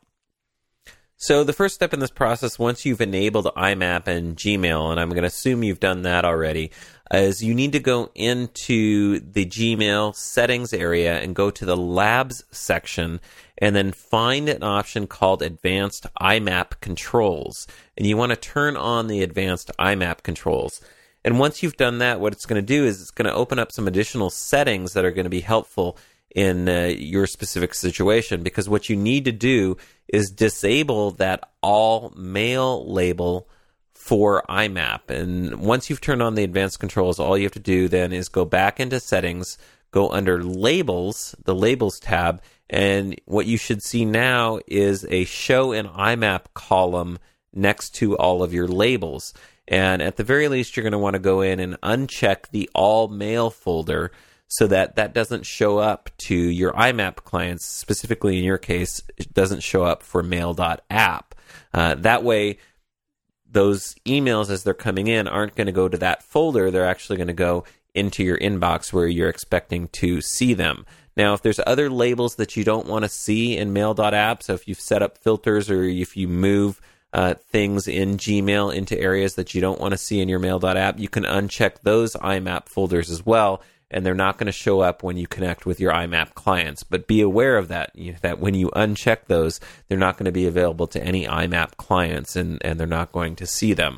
So the first step in this process, once you've enabled IMAP and Gmail, and I'm going to assume you've done that already, is you need to go into the Gmail settings area and go to the Labs section and then find an option called Advanced IMAP Controls. And you want to turn on the Advanced IMAP Controls. And once you've done that, what it's going to do is it's going to open up some additional settings that are going to be helpful in your specific situation, because what you need to do is disable that all mail label for IMAP. And once you've turned on the advanced controls, all you have to do then is go back into settings, go under labels, the labels tab, and what you should see now is a show in IMAP column next to all of your labels. And at the very least, you're going to want to go in and uncheck the all mail folder so that that doesn't show up to your IMAP clients. Specifically in your case, it doesn't show up for mail.app. That way, those emails as they're coming in aren't going to go to that folder. They're actually going to go into your inbox where you're expecting to see them. Now, if there's other labels that you don't want to see in mail.app, so if you've set up filters or if you move things in Gmail into areas that you don't want to see in your Mail.app, you can uncheck those IMAP folders as well, and they're not going to show up when you connect with your IMAP clients. But be aware of that, that when you uncheck those, they're not going to be available to any IMAP clients, and they're not going to see them.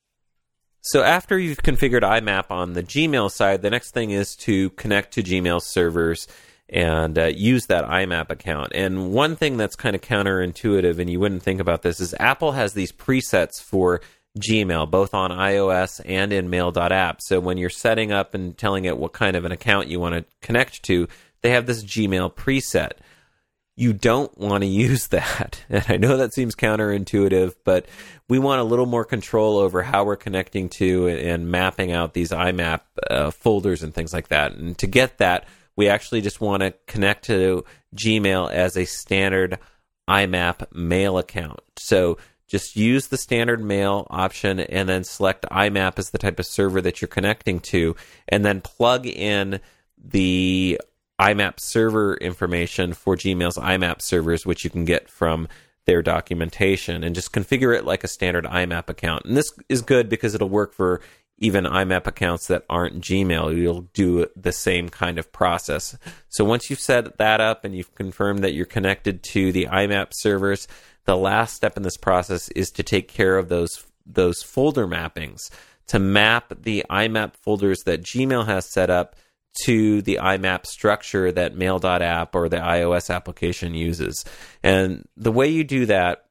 So after you've configured IMAP on the Gmail side, the next thing is to connect to Gmail servers and use that IMAP account. And one thing that's kind of counterintuitive, and you wouldn't think about this, is Apple has these presets for Gmail, both on iOS and in Mail.app. So when you're setting up and telling it what kind of an account you want to connect to, they have this Gmail preset. You don't want to use that. And I know that seems counterintuitive, but we want a little more control over how we're connecting to and mapping out these IMAP folders and things like that. And to get that, we actually just want to connect to Gmail as a standard IMAP mail account. So just use the standard mail option and then select IMAP as the type of server that you're connecting to, and then plug in the IMAP server information for Gmail's IMAP servers, which you can get from their documentation, and just configure it like a standard IMAP account. And this is good because it'll work for even IMAP accounts that aren't Gmail. You'll do the same kind of process. So once you've set that up and you've confirmed that you're connected to the IMAP servers, the last step in this process is to take care of those folder mappings, to map the IMAP folders that Gmail has set up to the IMAP structure that Mail.app or the iOS application uses. And the way you do that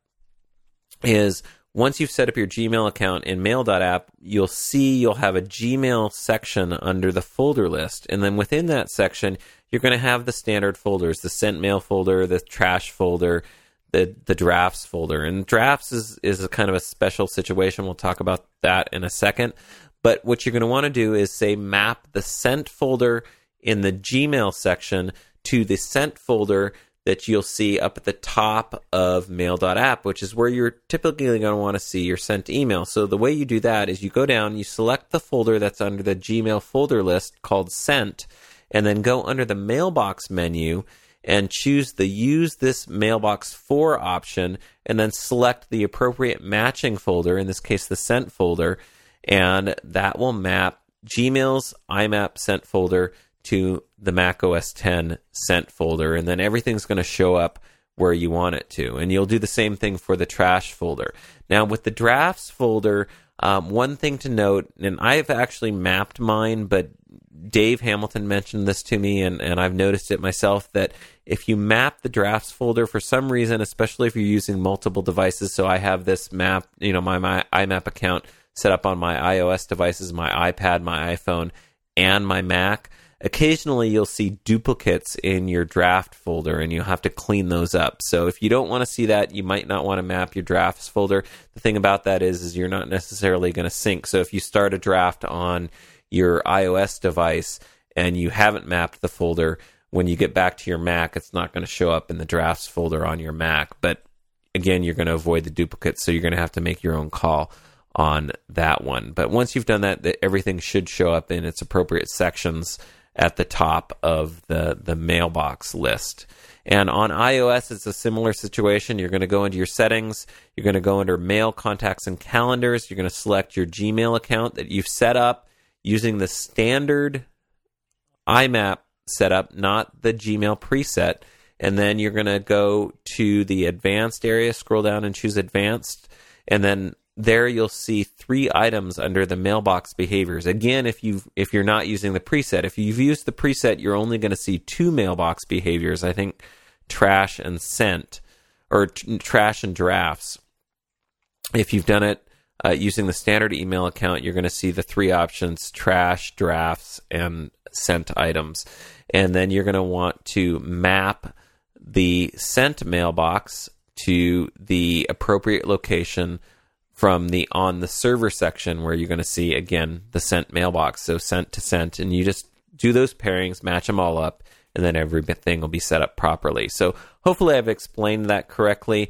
is, once you've set up your Gmail account in Mail.app, you'll have a Gmail section under the folder list. And then within that section, you're going to have the standard folders, the sent mail folder, the trash folder, the drafts folder. And drafts is a kind of a special situation. We'll talk about that in a second. But what you're going to want to do is, say, map the sent folder in the Gmail section to the sent folder that you'll see up at the top of Mail.app, which is where you're typically going to want to see your sent email. So the way you do that is you go down, you select the folder that's under the Gmail folder list called Sent, and then go under the Mailbox menu and choose the Use This Mailbox For option, and then select the appropriate matching folder, in this case the Sent folder, and that will map Gmail's IMAP Sent folder to the Mac OS X Sent folder, and then everything's going to show up where you want it to. And you'll do the same thing for the trash folder. Now, with the drafts folder, one thing to note, and I've actually mapped mine, but Dave Hamilton mentioned this to me, and I've noticed it myself, that if you map the drafts folder for some reason, especially if you're using multiple devices, so I have this map, my IMAP account set up on my iOS devices, my iPad, my iPhone, and my Mac, occasionally you'll see duplicates in your draft folder, and you'll have to clean those up. So if you don't want to see that, you might not want to map your drafts folder. The thing about that is you're not necessarily going to sync. So if you start a draft on your iOS device and you haven't mapped the folder, when you get back to your Mac, it's not going to show up in the drafts folder on your Mac. But again, you're going to avoid the duplicates, so you're going to have to make your own call on that one. But once you've done that, everything should show up in its appropriate sections at the top of the mailbox list. And on iOS, it's a similar situation. You're going to go into your settings. You're going to go under Mail, Contacts, and Calendars. You're going to select your Gmail account that you've set up using the standard IMAP setup, not the Gmail preset. And then you're going to go to the Advanced area, scroll down and choose Advanced. And then there you'll see 3 items under the mailbox behaviors. Again, if you're not using the preset, if you've used the preset, you're only going to see 2 mailbox behaviors. I think trash and sent, or trash and drafts. If you've done it using the standard email account, you're going to see the 3 options: trash, drafts, and sent items. And then you're going to want to map the sent mailbox to the appropriate location from the on the server section, where you're going to see, again, the sent mailbox. So sent to sent, and you just do those pairings, match them all up, and then everything will be set up properly. So hopefully I've explained that correctly.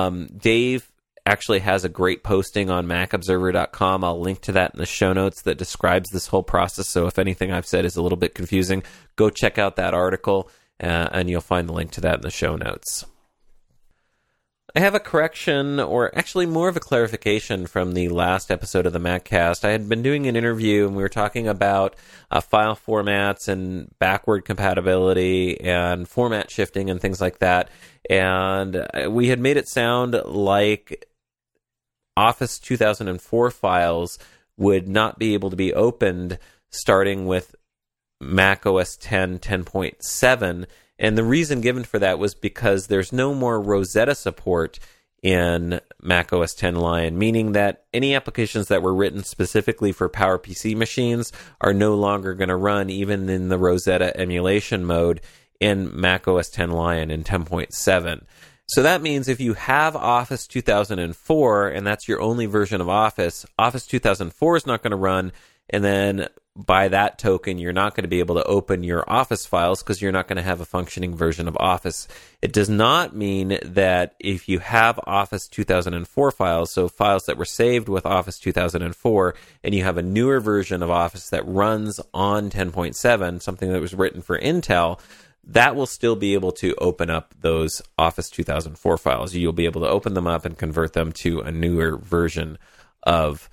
Dave actually has a great posting on macobserver.com. I'll link to that in the show notes that describes this whole process. So if anything I've said is a little bit confusing, go check out that article, and you'll find the link to that in the show notes. I have a correction, or actually more of a clarification from the last episode of the MacCast. I had been doing an interview, and we were talking about file formats and backward compatibility and format shifting and things like that. And we had made it sound like Office 2004 files would not be able to be opened starting with Mac OS X 10.7. And the reason given for that was because there's no more Rosetta support in Mac OS X Lion, meaning that any applications that were written specifically for PowerPC machines are no longer going to run even in the Rosetta emulation mode in Mac OS X Lion in 10.7. So that means if you have Office 2004 and that's your only version of Office, Office 2004 is not going to run, and then by that token, you're not going to be able to open your Office files because you're not going to have a functioning version of Office. It does not mean that if you have Office 2004 files, so files that were saved with Office 2004, and you have a newer version of Office that runs on 10.7, something that was written for Intel, that will still be able to open up those Office 2004 files. You'll be able to open them up and convert them to a newer version of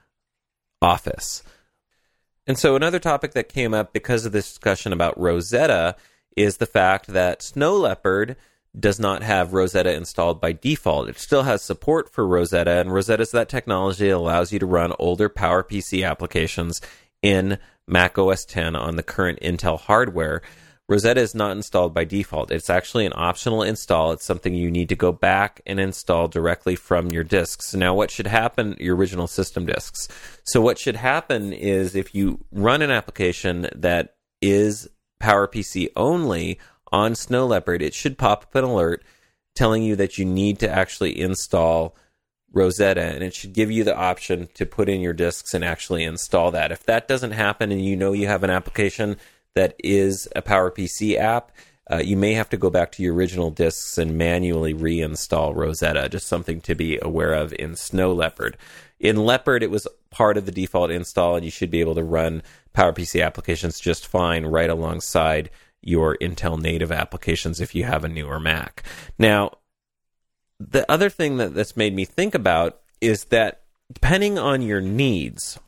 Office. And so another topic that came up because of this discussion about Rosetta is the fact that Snow Leopard does not have Rosetta installed by default. It still has support for Rosetta, and Rosetta is that technology that allows you to run older PowerPC applications in Mac OS X on the current Intel hardware. Rosetta is not installed by default. It's actually an optional install. It's something you need to go back and install directly from your disks. Now, what should happen, your original system disks. So what should happen is if you run an application that is PowerPC only on Snow Leopard, it should pop up an alert telling you that you need to actually install Rosetta, and it should give you the option to put in your disks and actually install that. If that doesn't happen and you know you have an application that is a PowerPC app, you may have to go back to your original disks and manually reinstall Rosetta, just something to be aware of in Snow Leopard. In Leopard, it was part of the default install, and you should be able to run PowerPC applications just fine right alongside your Intel native applications if you have a newer Mac. Now, the other thing that's made me think about is that depending on your needs,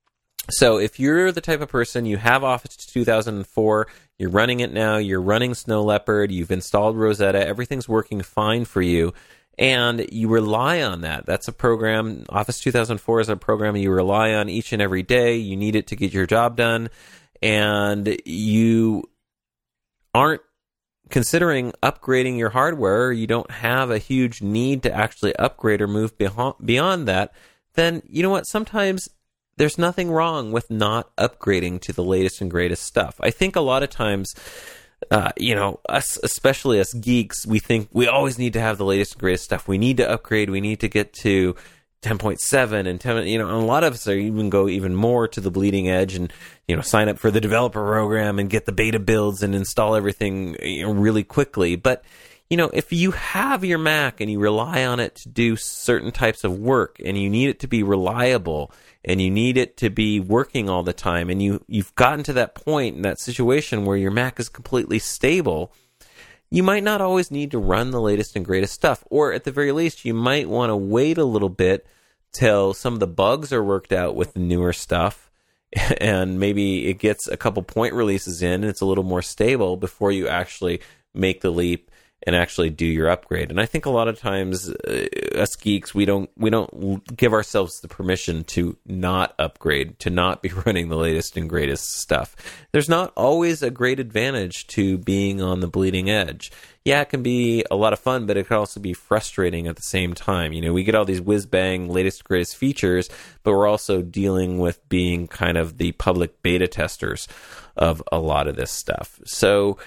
so if you're the type of person, you have Office 2004, you're running it now, you're running Snow Leopard, you've installed Rosetta, everything's working fine for you, and you rely on that. That's a program, Office 2004 is a program you rely on each and every day. You need it to get your job done, and you aren't considering upgrading your hardware, you don't have a huge need to actually upgrade or move beyond that, then you know what, sometimes there's nothing wrong with not upgrading to the latest and greatest stuff. I think a lot of times, us, especially us geeks, we think we always need to have the latest and greatest stuff. We need to upgrade. We need to get to 10.7 and 10, and a lot of us are even go even more to the bleeding edge and, sign up for the developer program and get the beta builds and install everything really quickly. But, if you have your Mac and you rely on it to do certain types of work and you need it to be reliable and you need it to be working all the time, and you've gotten to that point in that situation where your Mac is completely stable, you might not always need to run the latest and greatest stuff. Or at the very least, you might want to wait a little bit till some of the bugs are worked out with the newer stuff, and maybe it gets a couple point releases in and it's a little more stable before you actually make the leap and actually do your upgrade. And I think a lot of times us geeks, we don't give ourselves the permission to not upgrade, to not be running the latest and greatest stuff. There's not always a great advantage to being on the bleeding edge. Yeah, it can be a lot of fun, but it can also be frustrating at the same time. We get all these whiz-bang latest greatest features, but we're also dealing with being kind of the public beta testers of a lot of this stuff. So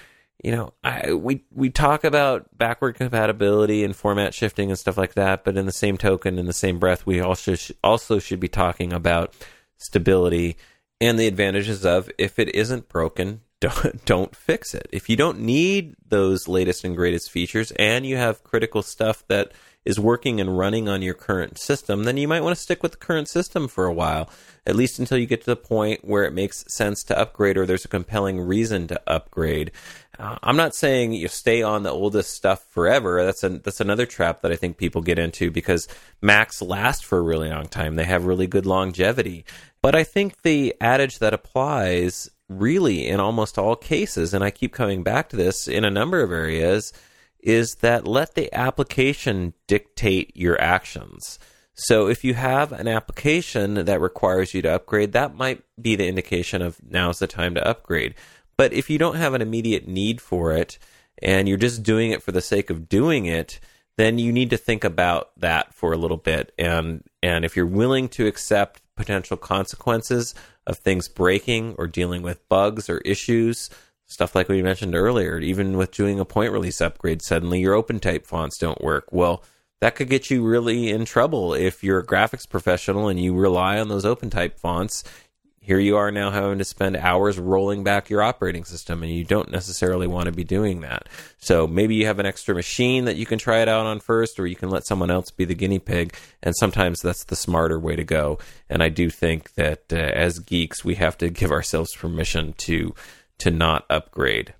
we talk about backward compatibility and format shifting and stuff like that, but in the same token, in the same breath, we also should be talking about stability and the advantages of, if it isn't broken, don't fix it. If you don't need those latest and greatest features and you have critical stuff that is working and running on your current system, then you might want to stick with the current system for a while, at least until you get to the point where it makes sense to upgrade or there's a compelling reason to upgrade. I'm not saying you stay on the oldest stuff forever. That's another trap that I think people get into, because Macs last for a really long time. They have really good longevity. But I think the adage that applies really in almost all cases, and I keep coming back to this in a number of areas, is that let the application dictate your actions. So if you have an application that requires you to upgrade, that might be the indication of now's the time to upgrade. But if you don't have an immediate need for it, and you're just doing it for the sake of doing it, then you need to think about that for a little bit. And if you're willing to accept potential consequences of things breaking or dealing with bugs or issues, stuff like we mentioned earlier, even with doing a point release upgrade, suddenly your OpenType fonts don't work. Well, that could get you really in trouble if you're a graphics professional and you rely on those OpenType fonts. Here you are now having to spend hours rolling back your operating system, and you don't necessarily want to be doing that. So maybe you have an extra machine that you can try it out on first, or you can let someone else be the guinea pig, and sometimes that's the smarter way to go. And I do think that as geeks, we have to give ourselves permission to not upgrade.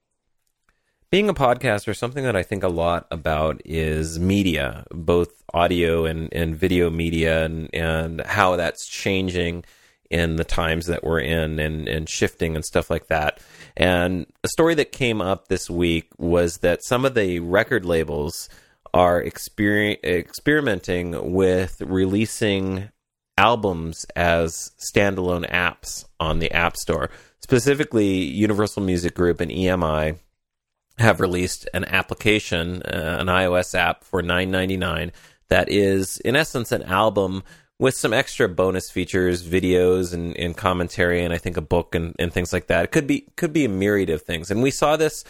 Being a podcaster, something that I think a lot about is media, both audio and video media, and how that's changing in the times that we're in, and shifting and stuff like that. And a story that came up this week was that some of the record labels are experimenting with releasing albums as standalone apps on the App Store. Specifically, Universal Music Group and EMI have released an application, an iOS app for $9.99 that is, in essence, an album with some extra bonus features, videos and commentary, and I think a book and things like that. It could be a myriad of things. And we saw this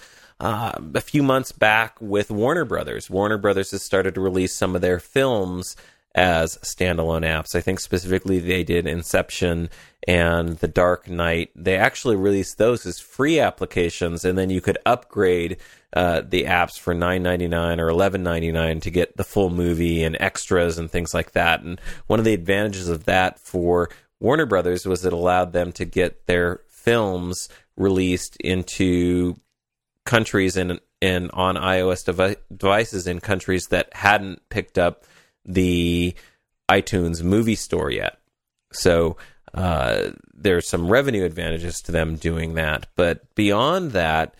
a few months back with Warner Brothers. Warner Brothers has started to release some of their films as standalone apps. I think specifically they did Inception and The Dark Knight. They actually released those as free applications, and then you could upgrade the apps for $9.99 or $11.99 to get the full movie and extras and things like that. And one of the advantages of that for Warner Brothers was it allowed them to get their films released into countries and on iOS devices in countries that hadn't picked up the iTunes movie store yet. So there's some revenue advantages to them doing that. But beyond that,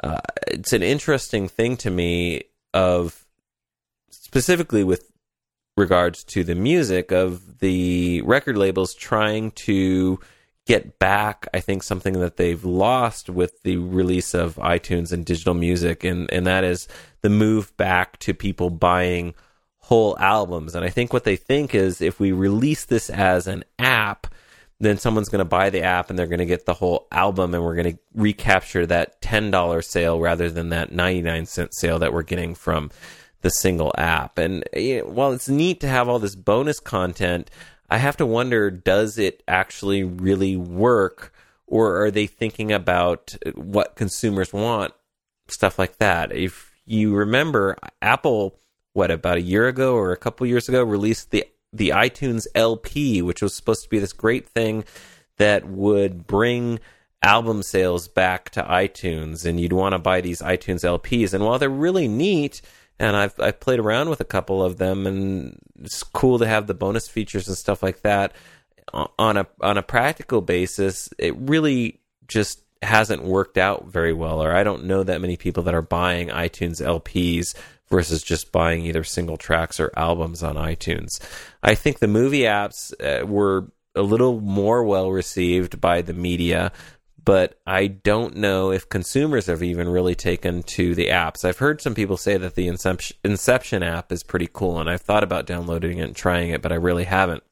it's an interesting thing to me, of specifically with regards to the music, of the record labels trying to get back, I think, something that they've lost with the release of iTunes and digital music, and that is the move back to people buying whole albums. And I think what they think is, if we release this as an app, then someone's going to buy the app and they're going to get the whole album, and we're going to recapture that $10 sale rather than that 99-cent sale that we're getting from the single app. And while it's neat to have all this bonus content, I have to wonder, does it actually really work, or are they thinking about what consumers want, stuff like that? If you remember, Apple, about a year ago or a couple years ago, released the iTunes LP, which was supposed to be this great thing that would bring album sales back to iTunes, and you'd want to buy these iTunes LPs. And while they're really neat, and I've played around with a couple of them, and it's cool to have the bonus features and stuff like that, on a practical basis, it really just hasn't worked out very well. Or I don't know that many people that are buying iTunes LPs versus just buying either single tracks or albums on iTunes. I think the movie apps were a little more well received by the media, but I don't know if consumers have even really taken to the apps. I've heard some people say that the Inception app is pretty cool, and I've thought about downloading it and trying it, but I really haven't.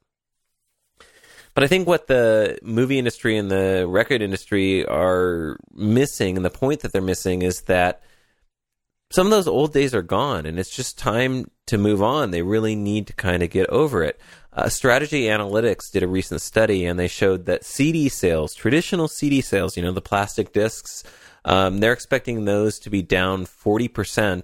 But I think what the movie industry and the record industry are missing, and the point that they're missing, is that some of those old days are gone, and it's just time to move on. They really need to kind of get over it. Strategy Analytics did a recent study, and they showed that CD sales, traditional CD sales, the plastic discs, they're expecting those to be down 40%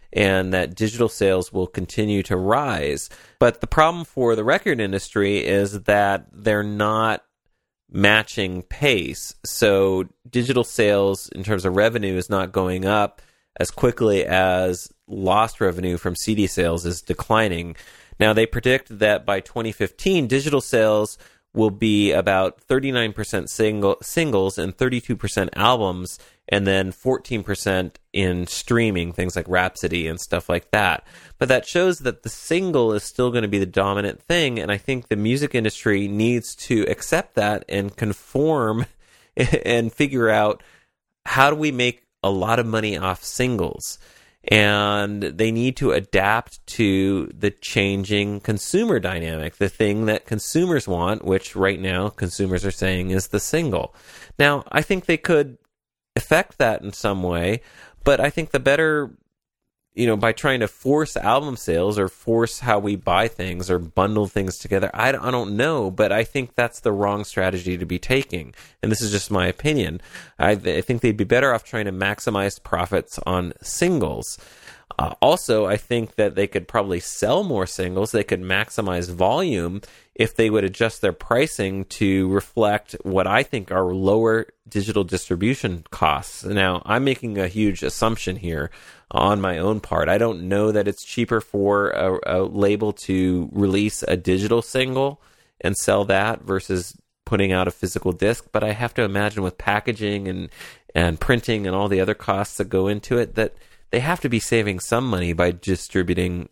and that digital sales will continue to rise. But the problem for the record industry is that they're not matching pace. So digital sales in terms of revenue is not going up as quickly as lost revenue from CD sales is declining. Now, they predict that by 2015, digital sales will be about 39% singles and 32% albums, and then 14% in streaming, things like Rhapsody and stuff like that. But that shows that the single is still going to be the dominant thing, and I think the music industry needs to accept that and conform and figure out, how do we make a lot of money off singles? And they need to adapt to the changing consumer dynamic, the thing that consumers want, which right now consumers are saying is the single. Now, I think they could affect that in some way, but I think the better, by trying to force album sales or force how we buy things or bundle things together, I don't know, but I think that's the wrong strategy to be taking. And this is just my opinion. I think they'd be better off trying to maximize profits on singles. Also, I think that they could probably sell more singles. They could maximize volume if they would adjust their pricing to reflect what I think are lower digital distribution costs. Now, I'm making a huge assumption here on my own part. I don't know that it's cheaper for a label to release a digital single and sell that versus putting out a physical disc, but I have to imagine with packaging and printing and all the other costs that go into it, that they have to be saving some money by distributing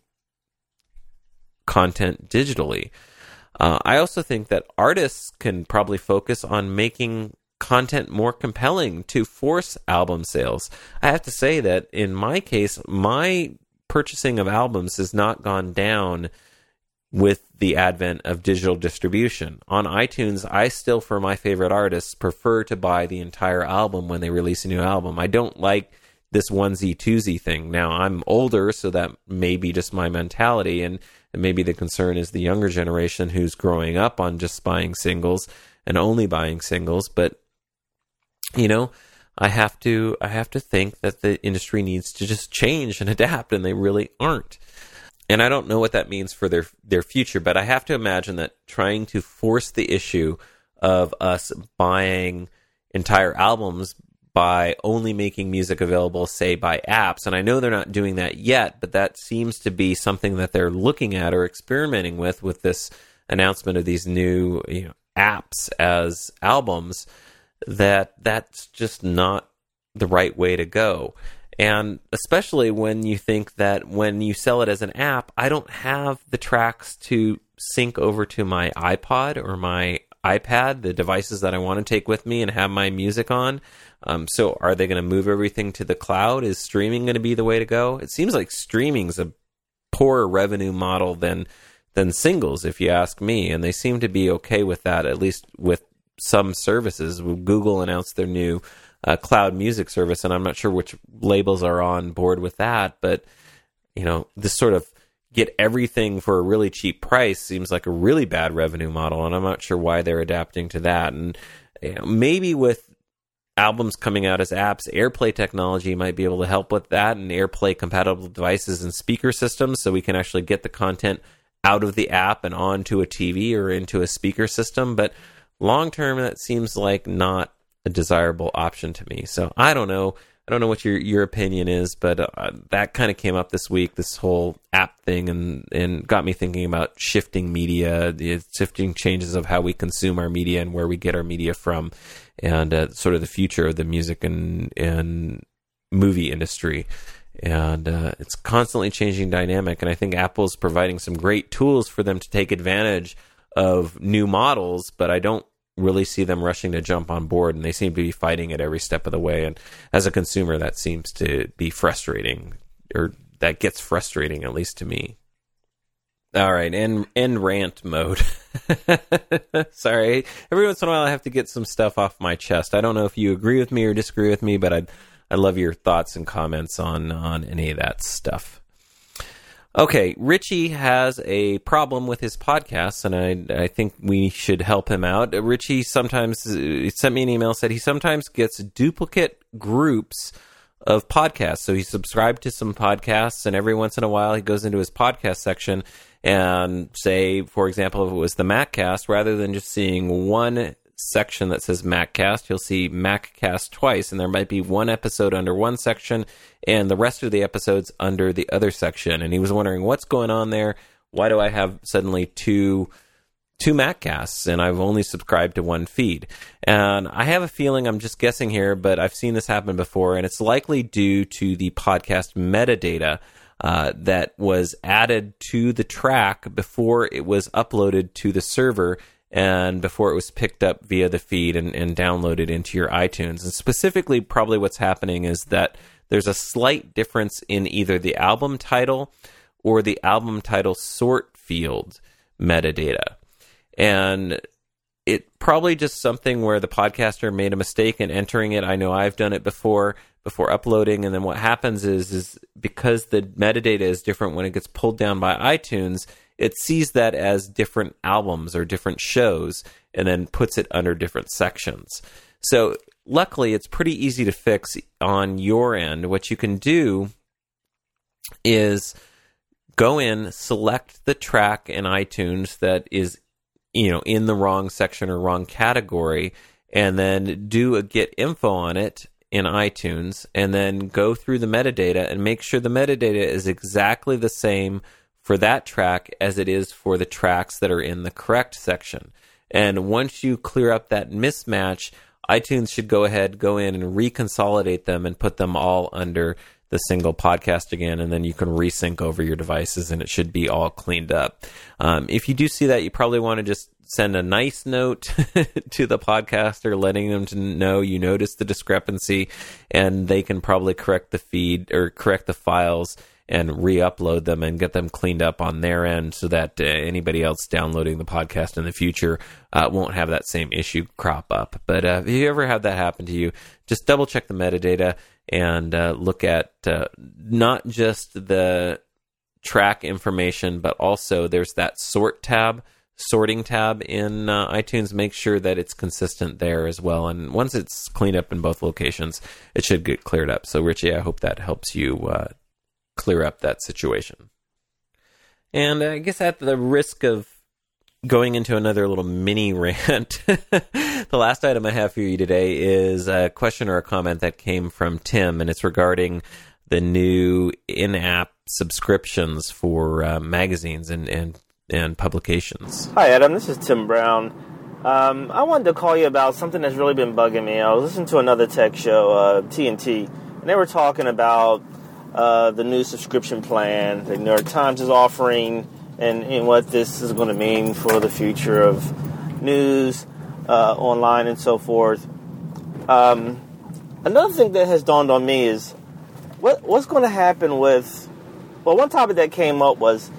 content digitally. I also think that artists can probably focus on making content more compelling to force album sales. I have to say that in my case, my purchasing of albums has not gone down with the advent of digital distribution. On iTunes, I still, for my favorite artists, prefer to buy the entire album when they release a new album. I don't like this onesie twosie thing. Now, I'm older, so that may be just my mentality, and maybe the concern is the younger generation who's growing up on just buying singles and only buying singles. But I have to think that the industry needs to just change and adapt, and they really aren't. And I don't know what that means for their future, but I have to imagine that trying to force the issue of us buying entire albums by only making music available, say, by apps. And I know they're not doing that yet, but that seems to be something that they're looking at or experimenting with this announcement of these new apps as albums, that's just not the right way to go. And especially when you think that when you sell it as an app, I don't have the tracks to sync over to my iPod or my iPad, the devices that I want to take with me and have my music on. So are they going to move everything to the cloud? Is streaming going to be the way to go? It seems like streaming's a poorer revenue model than singles, if you ask me. And they seem to be okay with that, at least with some services. Google announced their new cloud music service, and I'm not sure which labels are on board with that. But, this sort of get everything for a really cheap price seems like a really bad revenue model, and I'm not sure why they're adapting to that. And maybe with albums coming out as apps, AirPlay technology might be able to help with that, and AirPlay compatible devices and speaker systems, so we can actually get the content out of the app and onto a TV or into a speaker system. But long term, that seems like not a desirable option to me. So I don't know. I don't know what your opinion is, but that kind of came up this week, this whole app thing, and got me thinking about shifting media, the shifting changes of how we consume our media and where we get our media from, and sort of the future of the music and movie industry. And it's constantly changing dynamic, and I think Apple's providing some great tools for them to take advantage of new models, but I don't really see them rushing to jump on board, and they seem to be fighting it every step of the way. And as a consumer, that seems to be frustrating, or that gets frustrating, at least to me. All right, end rant mode. Sorry, every once in a while I have to get some stuff off my chest. I don't know if you agree with me or disagree with me, but I'd love your thoughts and comments on any of that stuff. Okay, Richie has a problem with his podcasts, and I think we should help him out. Richie sometimes sent me an email, said he sometimes gets duplicate groups of podcasts. So he's subscribed to some podcasts, and every once in a while he goes into his podcast section and say, for example, if it was the MacCast, rather than just seeing one section that says MacCast, he'll see MacCast twice, and there might be one episode under one section and the rest of the episodes under the other section. And he was wondering, what's going on there? Why do I have suddenly two MacCasts, and I've only subscribed to one feed? And I have a feeling, I'm just guessing here, but I've seen this happen before, and it's likely due to the podcast metadata that was added to the track before it was uploaded to the server and before it was picked up via the feed and downloaded into your iTunes. And specifically, probably what's happening is that there's a slight difference in either the album title or the album title sort field metadata. And it probably just something where the podcaster made a mistake in entering it. I know I've done it before uploading, and then what happens is because the metadata is different when it gets pulled down by iTunes, it sees that as different albums or different shows and then puts it under different sections. So luckily, it's pretty easy to fix on your end. What you can do is go in, select the track in iTunes that is, in the wrong section or wrong category, and then do a get info on it in iTunes, and then go through the metadata and make sure the metadata is exactly the same for that track as it is for the tracks that are in the correct section. And once you clear up that mismatch, iTunes should go in and reconsolidate them and put them all under the single podcast again, and then you can resync over your devices, and it should be all cleaned up. If you do see that, you probably want to just send a nice note to the podcaster, letting them to know you noticed the discrepancy, and they can probably correct the feed or correct the files and re-upload them and get them cleaned up on their end so that anybody else downloading the podcast in the future won't have that same issue crop up. But if you ever have that happen to you, just double check the metadata and look at not just the track information, but also there's that sorting tab in iTunes. Make sure that it's consistent there as well. And once it's cleaned up in both locations, it should get cleared up. So Richie, I hope that helps you clear up that situation. And I guess at the risk of going into another little mini rant, the last item I have for you today is a question or a comment that came from Tim, and it's regarding the new in-app subscriptions for magazines and publications. Hi, Adam. This is Tim Brown. I wanted to call you about something that's really been bugging me. I was listening to another tech show, TNT, and they were talking about the new subscription plan the New York Times is offering and what this is going to mean for the future of news online and so forth. Another thing that has dawned on me is what's going to happen with... Well, one topic that came up was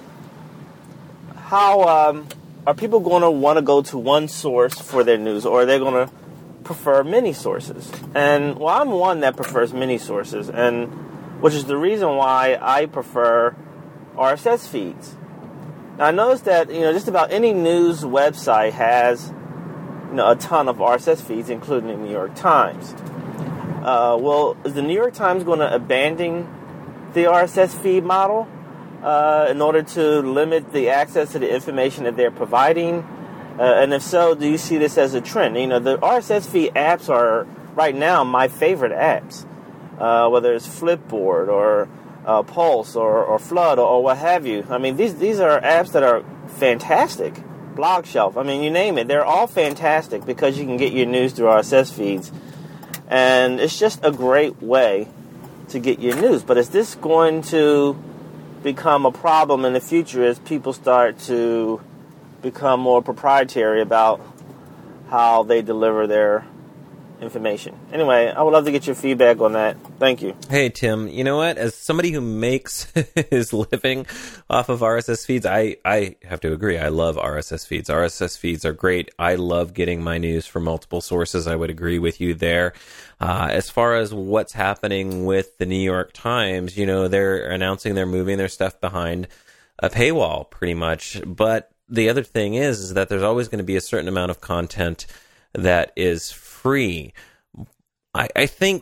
how are people going to want to go to one source for their news, or are they going to prefer many sources? And, well, I'm one that prefers many sources, and which is the reason why I prefer RSS feeds. Now, I noticed that, just about any news website has, a ton of RSS feeds, including the New York Times. Well, is the New York Times going to abandon the RSS feed model in order to limit the access to the information that they're providing? And if so, do you see this as a trend? The RSS feed apps are, right now, my favorite apps. Whether it's Flipboard or Pulse or Flood or what have you. I mean, these are apps that are fantastic. Blog Shelf, you name it. They're all fantastic because you can get your news through RSS feeds. And it's just a great way to get your news. But is this going to become a problem in the future as people start to become more proprietary about how they deliver their information? Anyway, I would love to get your feedback on that. Thank you. Hey, Tim, you know what? As somebody who makes his living off of RSS feeds, I have to agree. I love RSS feeds. RSS feeds are great. I love getting my news from multiple sources. I would agree with you there. As far as what's happening with the New York Times, they're announcing they're moving their stuff behind a paywall pretty much. But the other thing is that there's always going to be a certain amount of content that is free. I think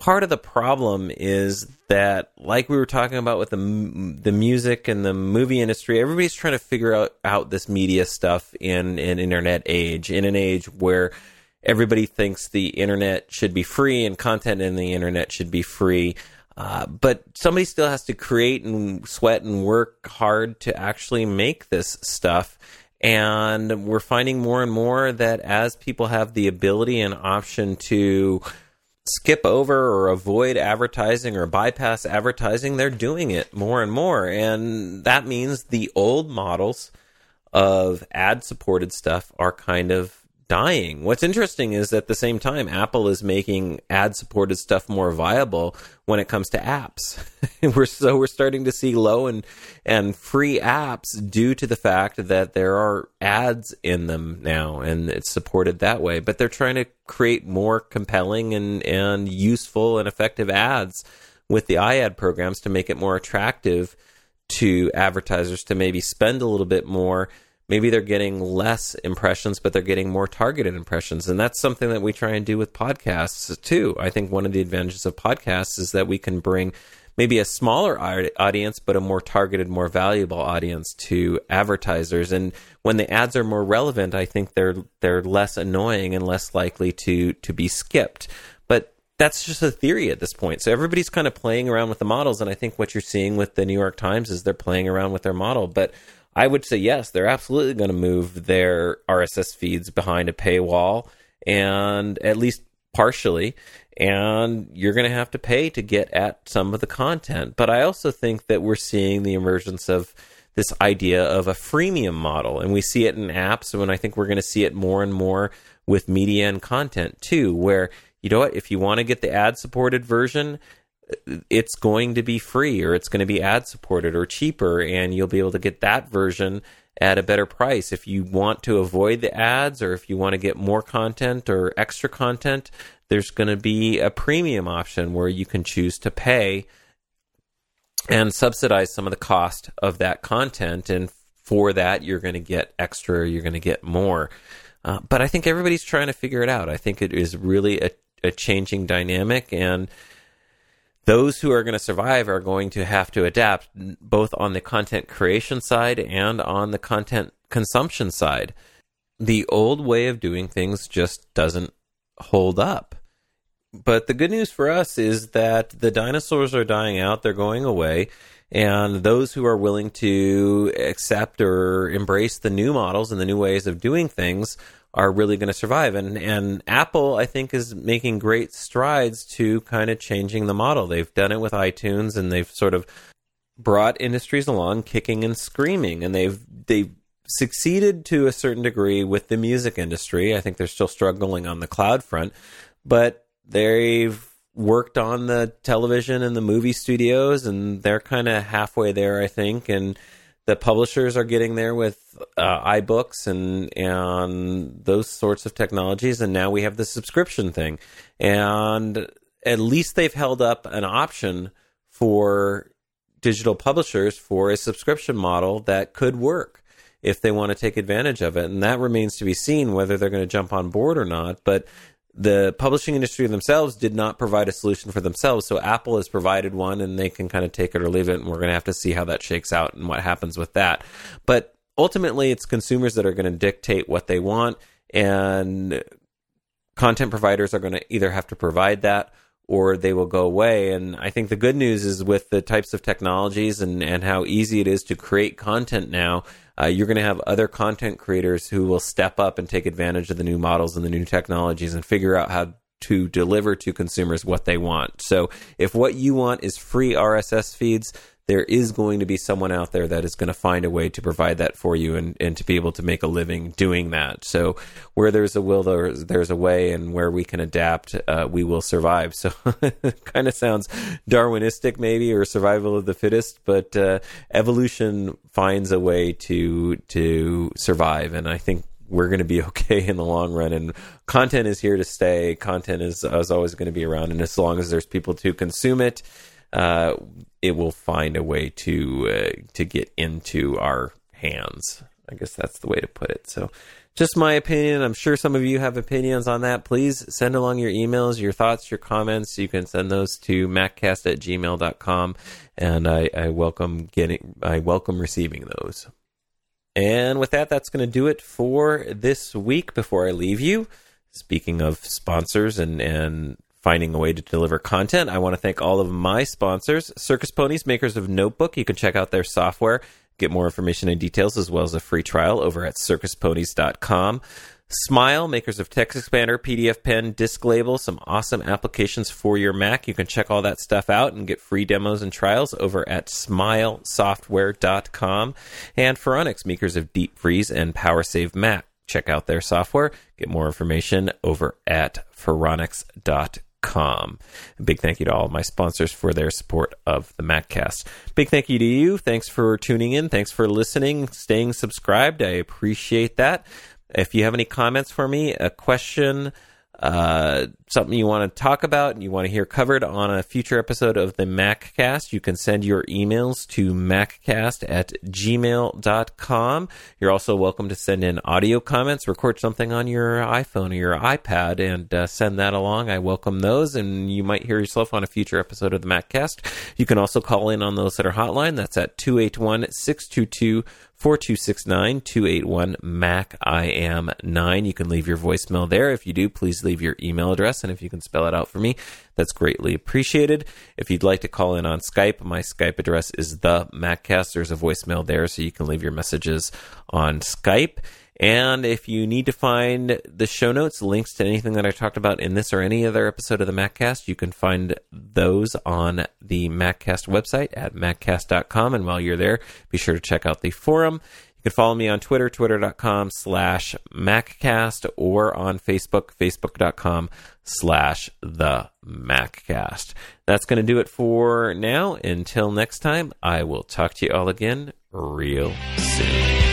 part of the problem is that, like we were talking about with the music and the movie industry, everybody's trying to figure out this media stuff in an internet age, in an age where everybody thinks the internet should be free and content in the internet should be free. But somebody still has to create and sweat and work hard to actually make this stuff. And we're finding more and more that as people have the ability and option to skip over or avoid advertising or bypass advertising, they're doing it more and more. And that means the old models of ad-supported stuff are kind of dying. What's interesting is at the same time, Apple is making ad-supported stuff more viable when it comes to apps. we're starting to see low and free apps due to the fact that there are ads in them now, and it's supported that way. But they're trying to create more compelling and useful and effective ads with the iAd programs to make it more attractive to advertisers to maybe spend a little bit more. Maybe they're getting less impressions, but they're getting more targeted impressions. And that's something that we try and do with podcasts, too. I think one of the advantages of podcasts is that we can bring maybe a smaller audience, but a more targeted, more valuable audience to advertisers. And when the ads are more relevant, I think they're less annoying and less likely to be skipped. But that's just a theory at this point. So everybody's kind of playing around with the models. And I think what you're seeing with the New York Times is they're playing around with their model. But I would say, yes, they're absolutely going to move their RSS feeds behind a paywall, and at least partially, and you're going to have to pay to get at some of the content. But I also think that we're seeing the emergence of this idea of a freemium model, and we see it in apps, and I think we're going to see it more and more with media and content too, where, you know what, if you want to get the ad-supported version, it's going to be free, or it's going to be ad-supported or cheaper, and you'll be able to get that version at a better price. If you want to avoid the ads, or if you want to get more content or extra content, there's going to be a premium option where you can choose to pay and subsidize some of the cost of that content, and for that, you're going to get extra, you're going to get more. But I think everybody's trying to figure it out. I think it is really a changing dynamic, and those who are going to survive are going to have to adapt, both on the content creation side and on the content consumption side. The old way of doing things just doesn't hold up. But the good news for us is that the dinosaurs are dying out, they're going away, and those who are willing to accept or embrace the new models and the new ways of doing things are really going to survive. And Apple, I think, is making great strides to kind of changing the model. They've done it with iTunes, and they've sort of brought industries along kicking and screaming, and they've succeeded to a certain degree with the music industry. I think they're still struggling on the cloud front, but they've worked on the television and the movie studios, and they're kind of halfway there, I think, and the publishers are getting there with iBooks and those sorts of technologies, and now we have the subscription thing. And at least they've held up an option for digital publishers for a subscription model that could work if they want to take advantage of it. And that remains to be seen whether they're going to jump on board or not. But the publishing industry themselves did not provide a solution for themselves, so Apple has provided one, and they can kind of take it or leave it, and we're going to have to see how that shakes out and what happens with that. But ultimately, it's consumers that are going to dictate what they want, and content providers are going to either have to provide that or they will go away. And I think the good news is with the types of technologies and how easy it is to create content now, you're going to have other content creators who will step up and take advantage of the new models and the new technologies and figure out how to deliver to consumers what they want. So if what you want is free RSS feeds, there is going to be someone out there that is going to find a way to provide that for you and to be able to make a living doing that. So where there's a will, there's a way, and where we can adapt, we will survive. So it kind of sounds Darwinistic maybe, or survival of the fittest, but evolution finds a way to survive, and I think we're going to be okay in the long run. And content is here to stay. Content is always going to be around, and as long as there's people to consume it, it will find a way to get into our hands. I guess that's the way to put it. So just my opinion. I'm sure some of you have opinions on that. Please send along your emails, your thoughts, your comments. You can send those to maccast@gmail.com, and I welcome receiving those. And with that, that's going to do it for this week. Before I leave you, speaking of sponsors and finding a way to deliver content, I want to thank all of my sponsors. Circus Ponies, makers of Notebook. You can check out their software, get more information and details, as well as a free trial over at circusponies.com. Smile, makers of Text Expander, PDF Pen, Disc Label, some awesome applications for your Mac. You can check all that stuff out and get free demos and trials over at smilesoftware.com. And Phoronix, makers of Deep Freeze and PowerSave Mac. Check out their software. Get more information over at phoronix.com. A big thank you to all of my sponsors for their support of the MacCast. Big thank you to you. Thanks for tuning in. Thanks for listening, staying subscribed. I appreciate that. If you have any comments for me, a question, something you want to talk about and you want to hear covered on a future episode of the MacCast, you can send your emails to maccast@gmail.com. You're also welcome to send in audio comments, record something on your iPhone or your iPad and send that along. I welcome those, and you might hear yourself on a future episode of the MacCast. You can also call in on the listener hotline. That's at 281-622-4269, 281-MAC-I-AM-9. You can leave your voicemail there. If you do, please leave your email address, and if you can spell it out for me, that's greatly appreciated. If you'd like to call in on Skype, my Skype address is the MacCast. There's a voicemail there, so you can leave your messages on Skype. And if you need to find the show notes, links to anything that I talked about in this or any other episode of the MacCast, you can find those on the MacCast website at maccast.com. And while you're there, be sure to check out the forum. You can follow me on Twitter, twitter.com/MacCast, or on Facebook, facebook.com/TheMacCast. That's going to do it for now. Until next time, I will talk to you all again real soon.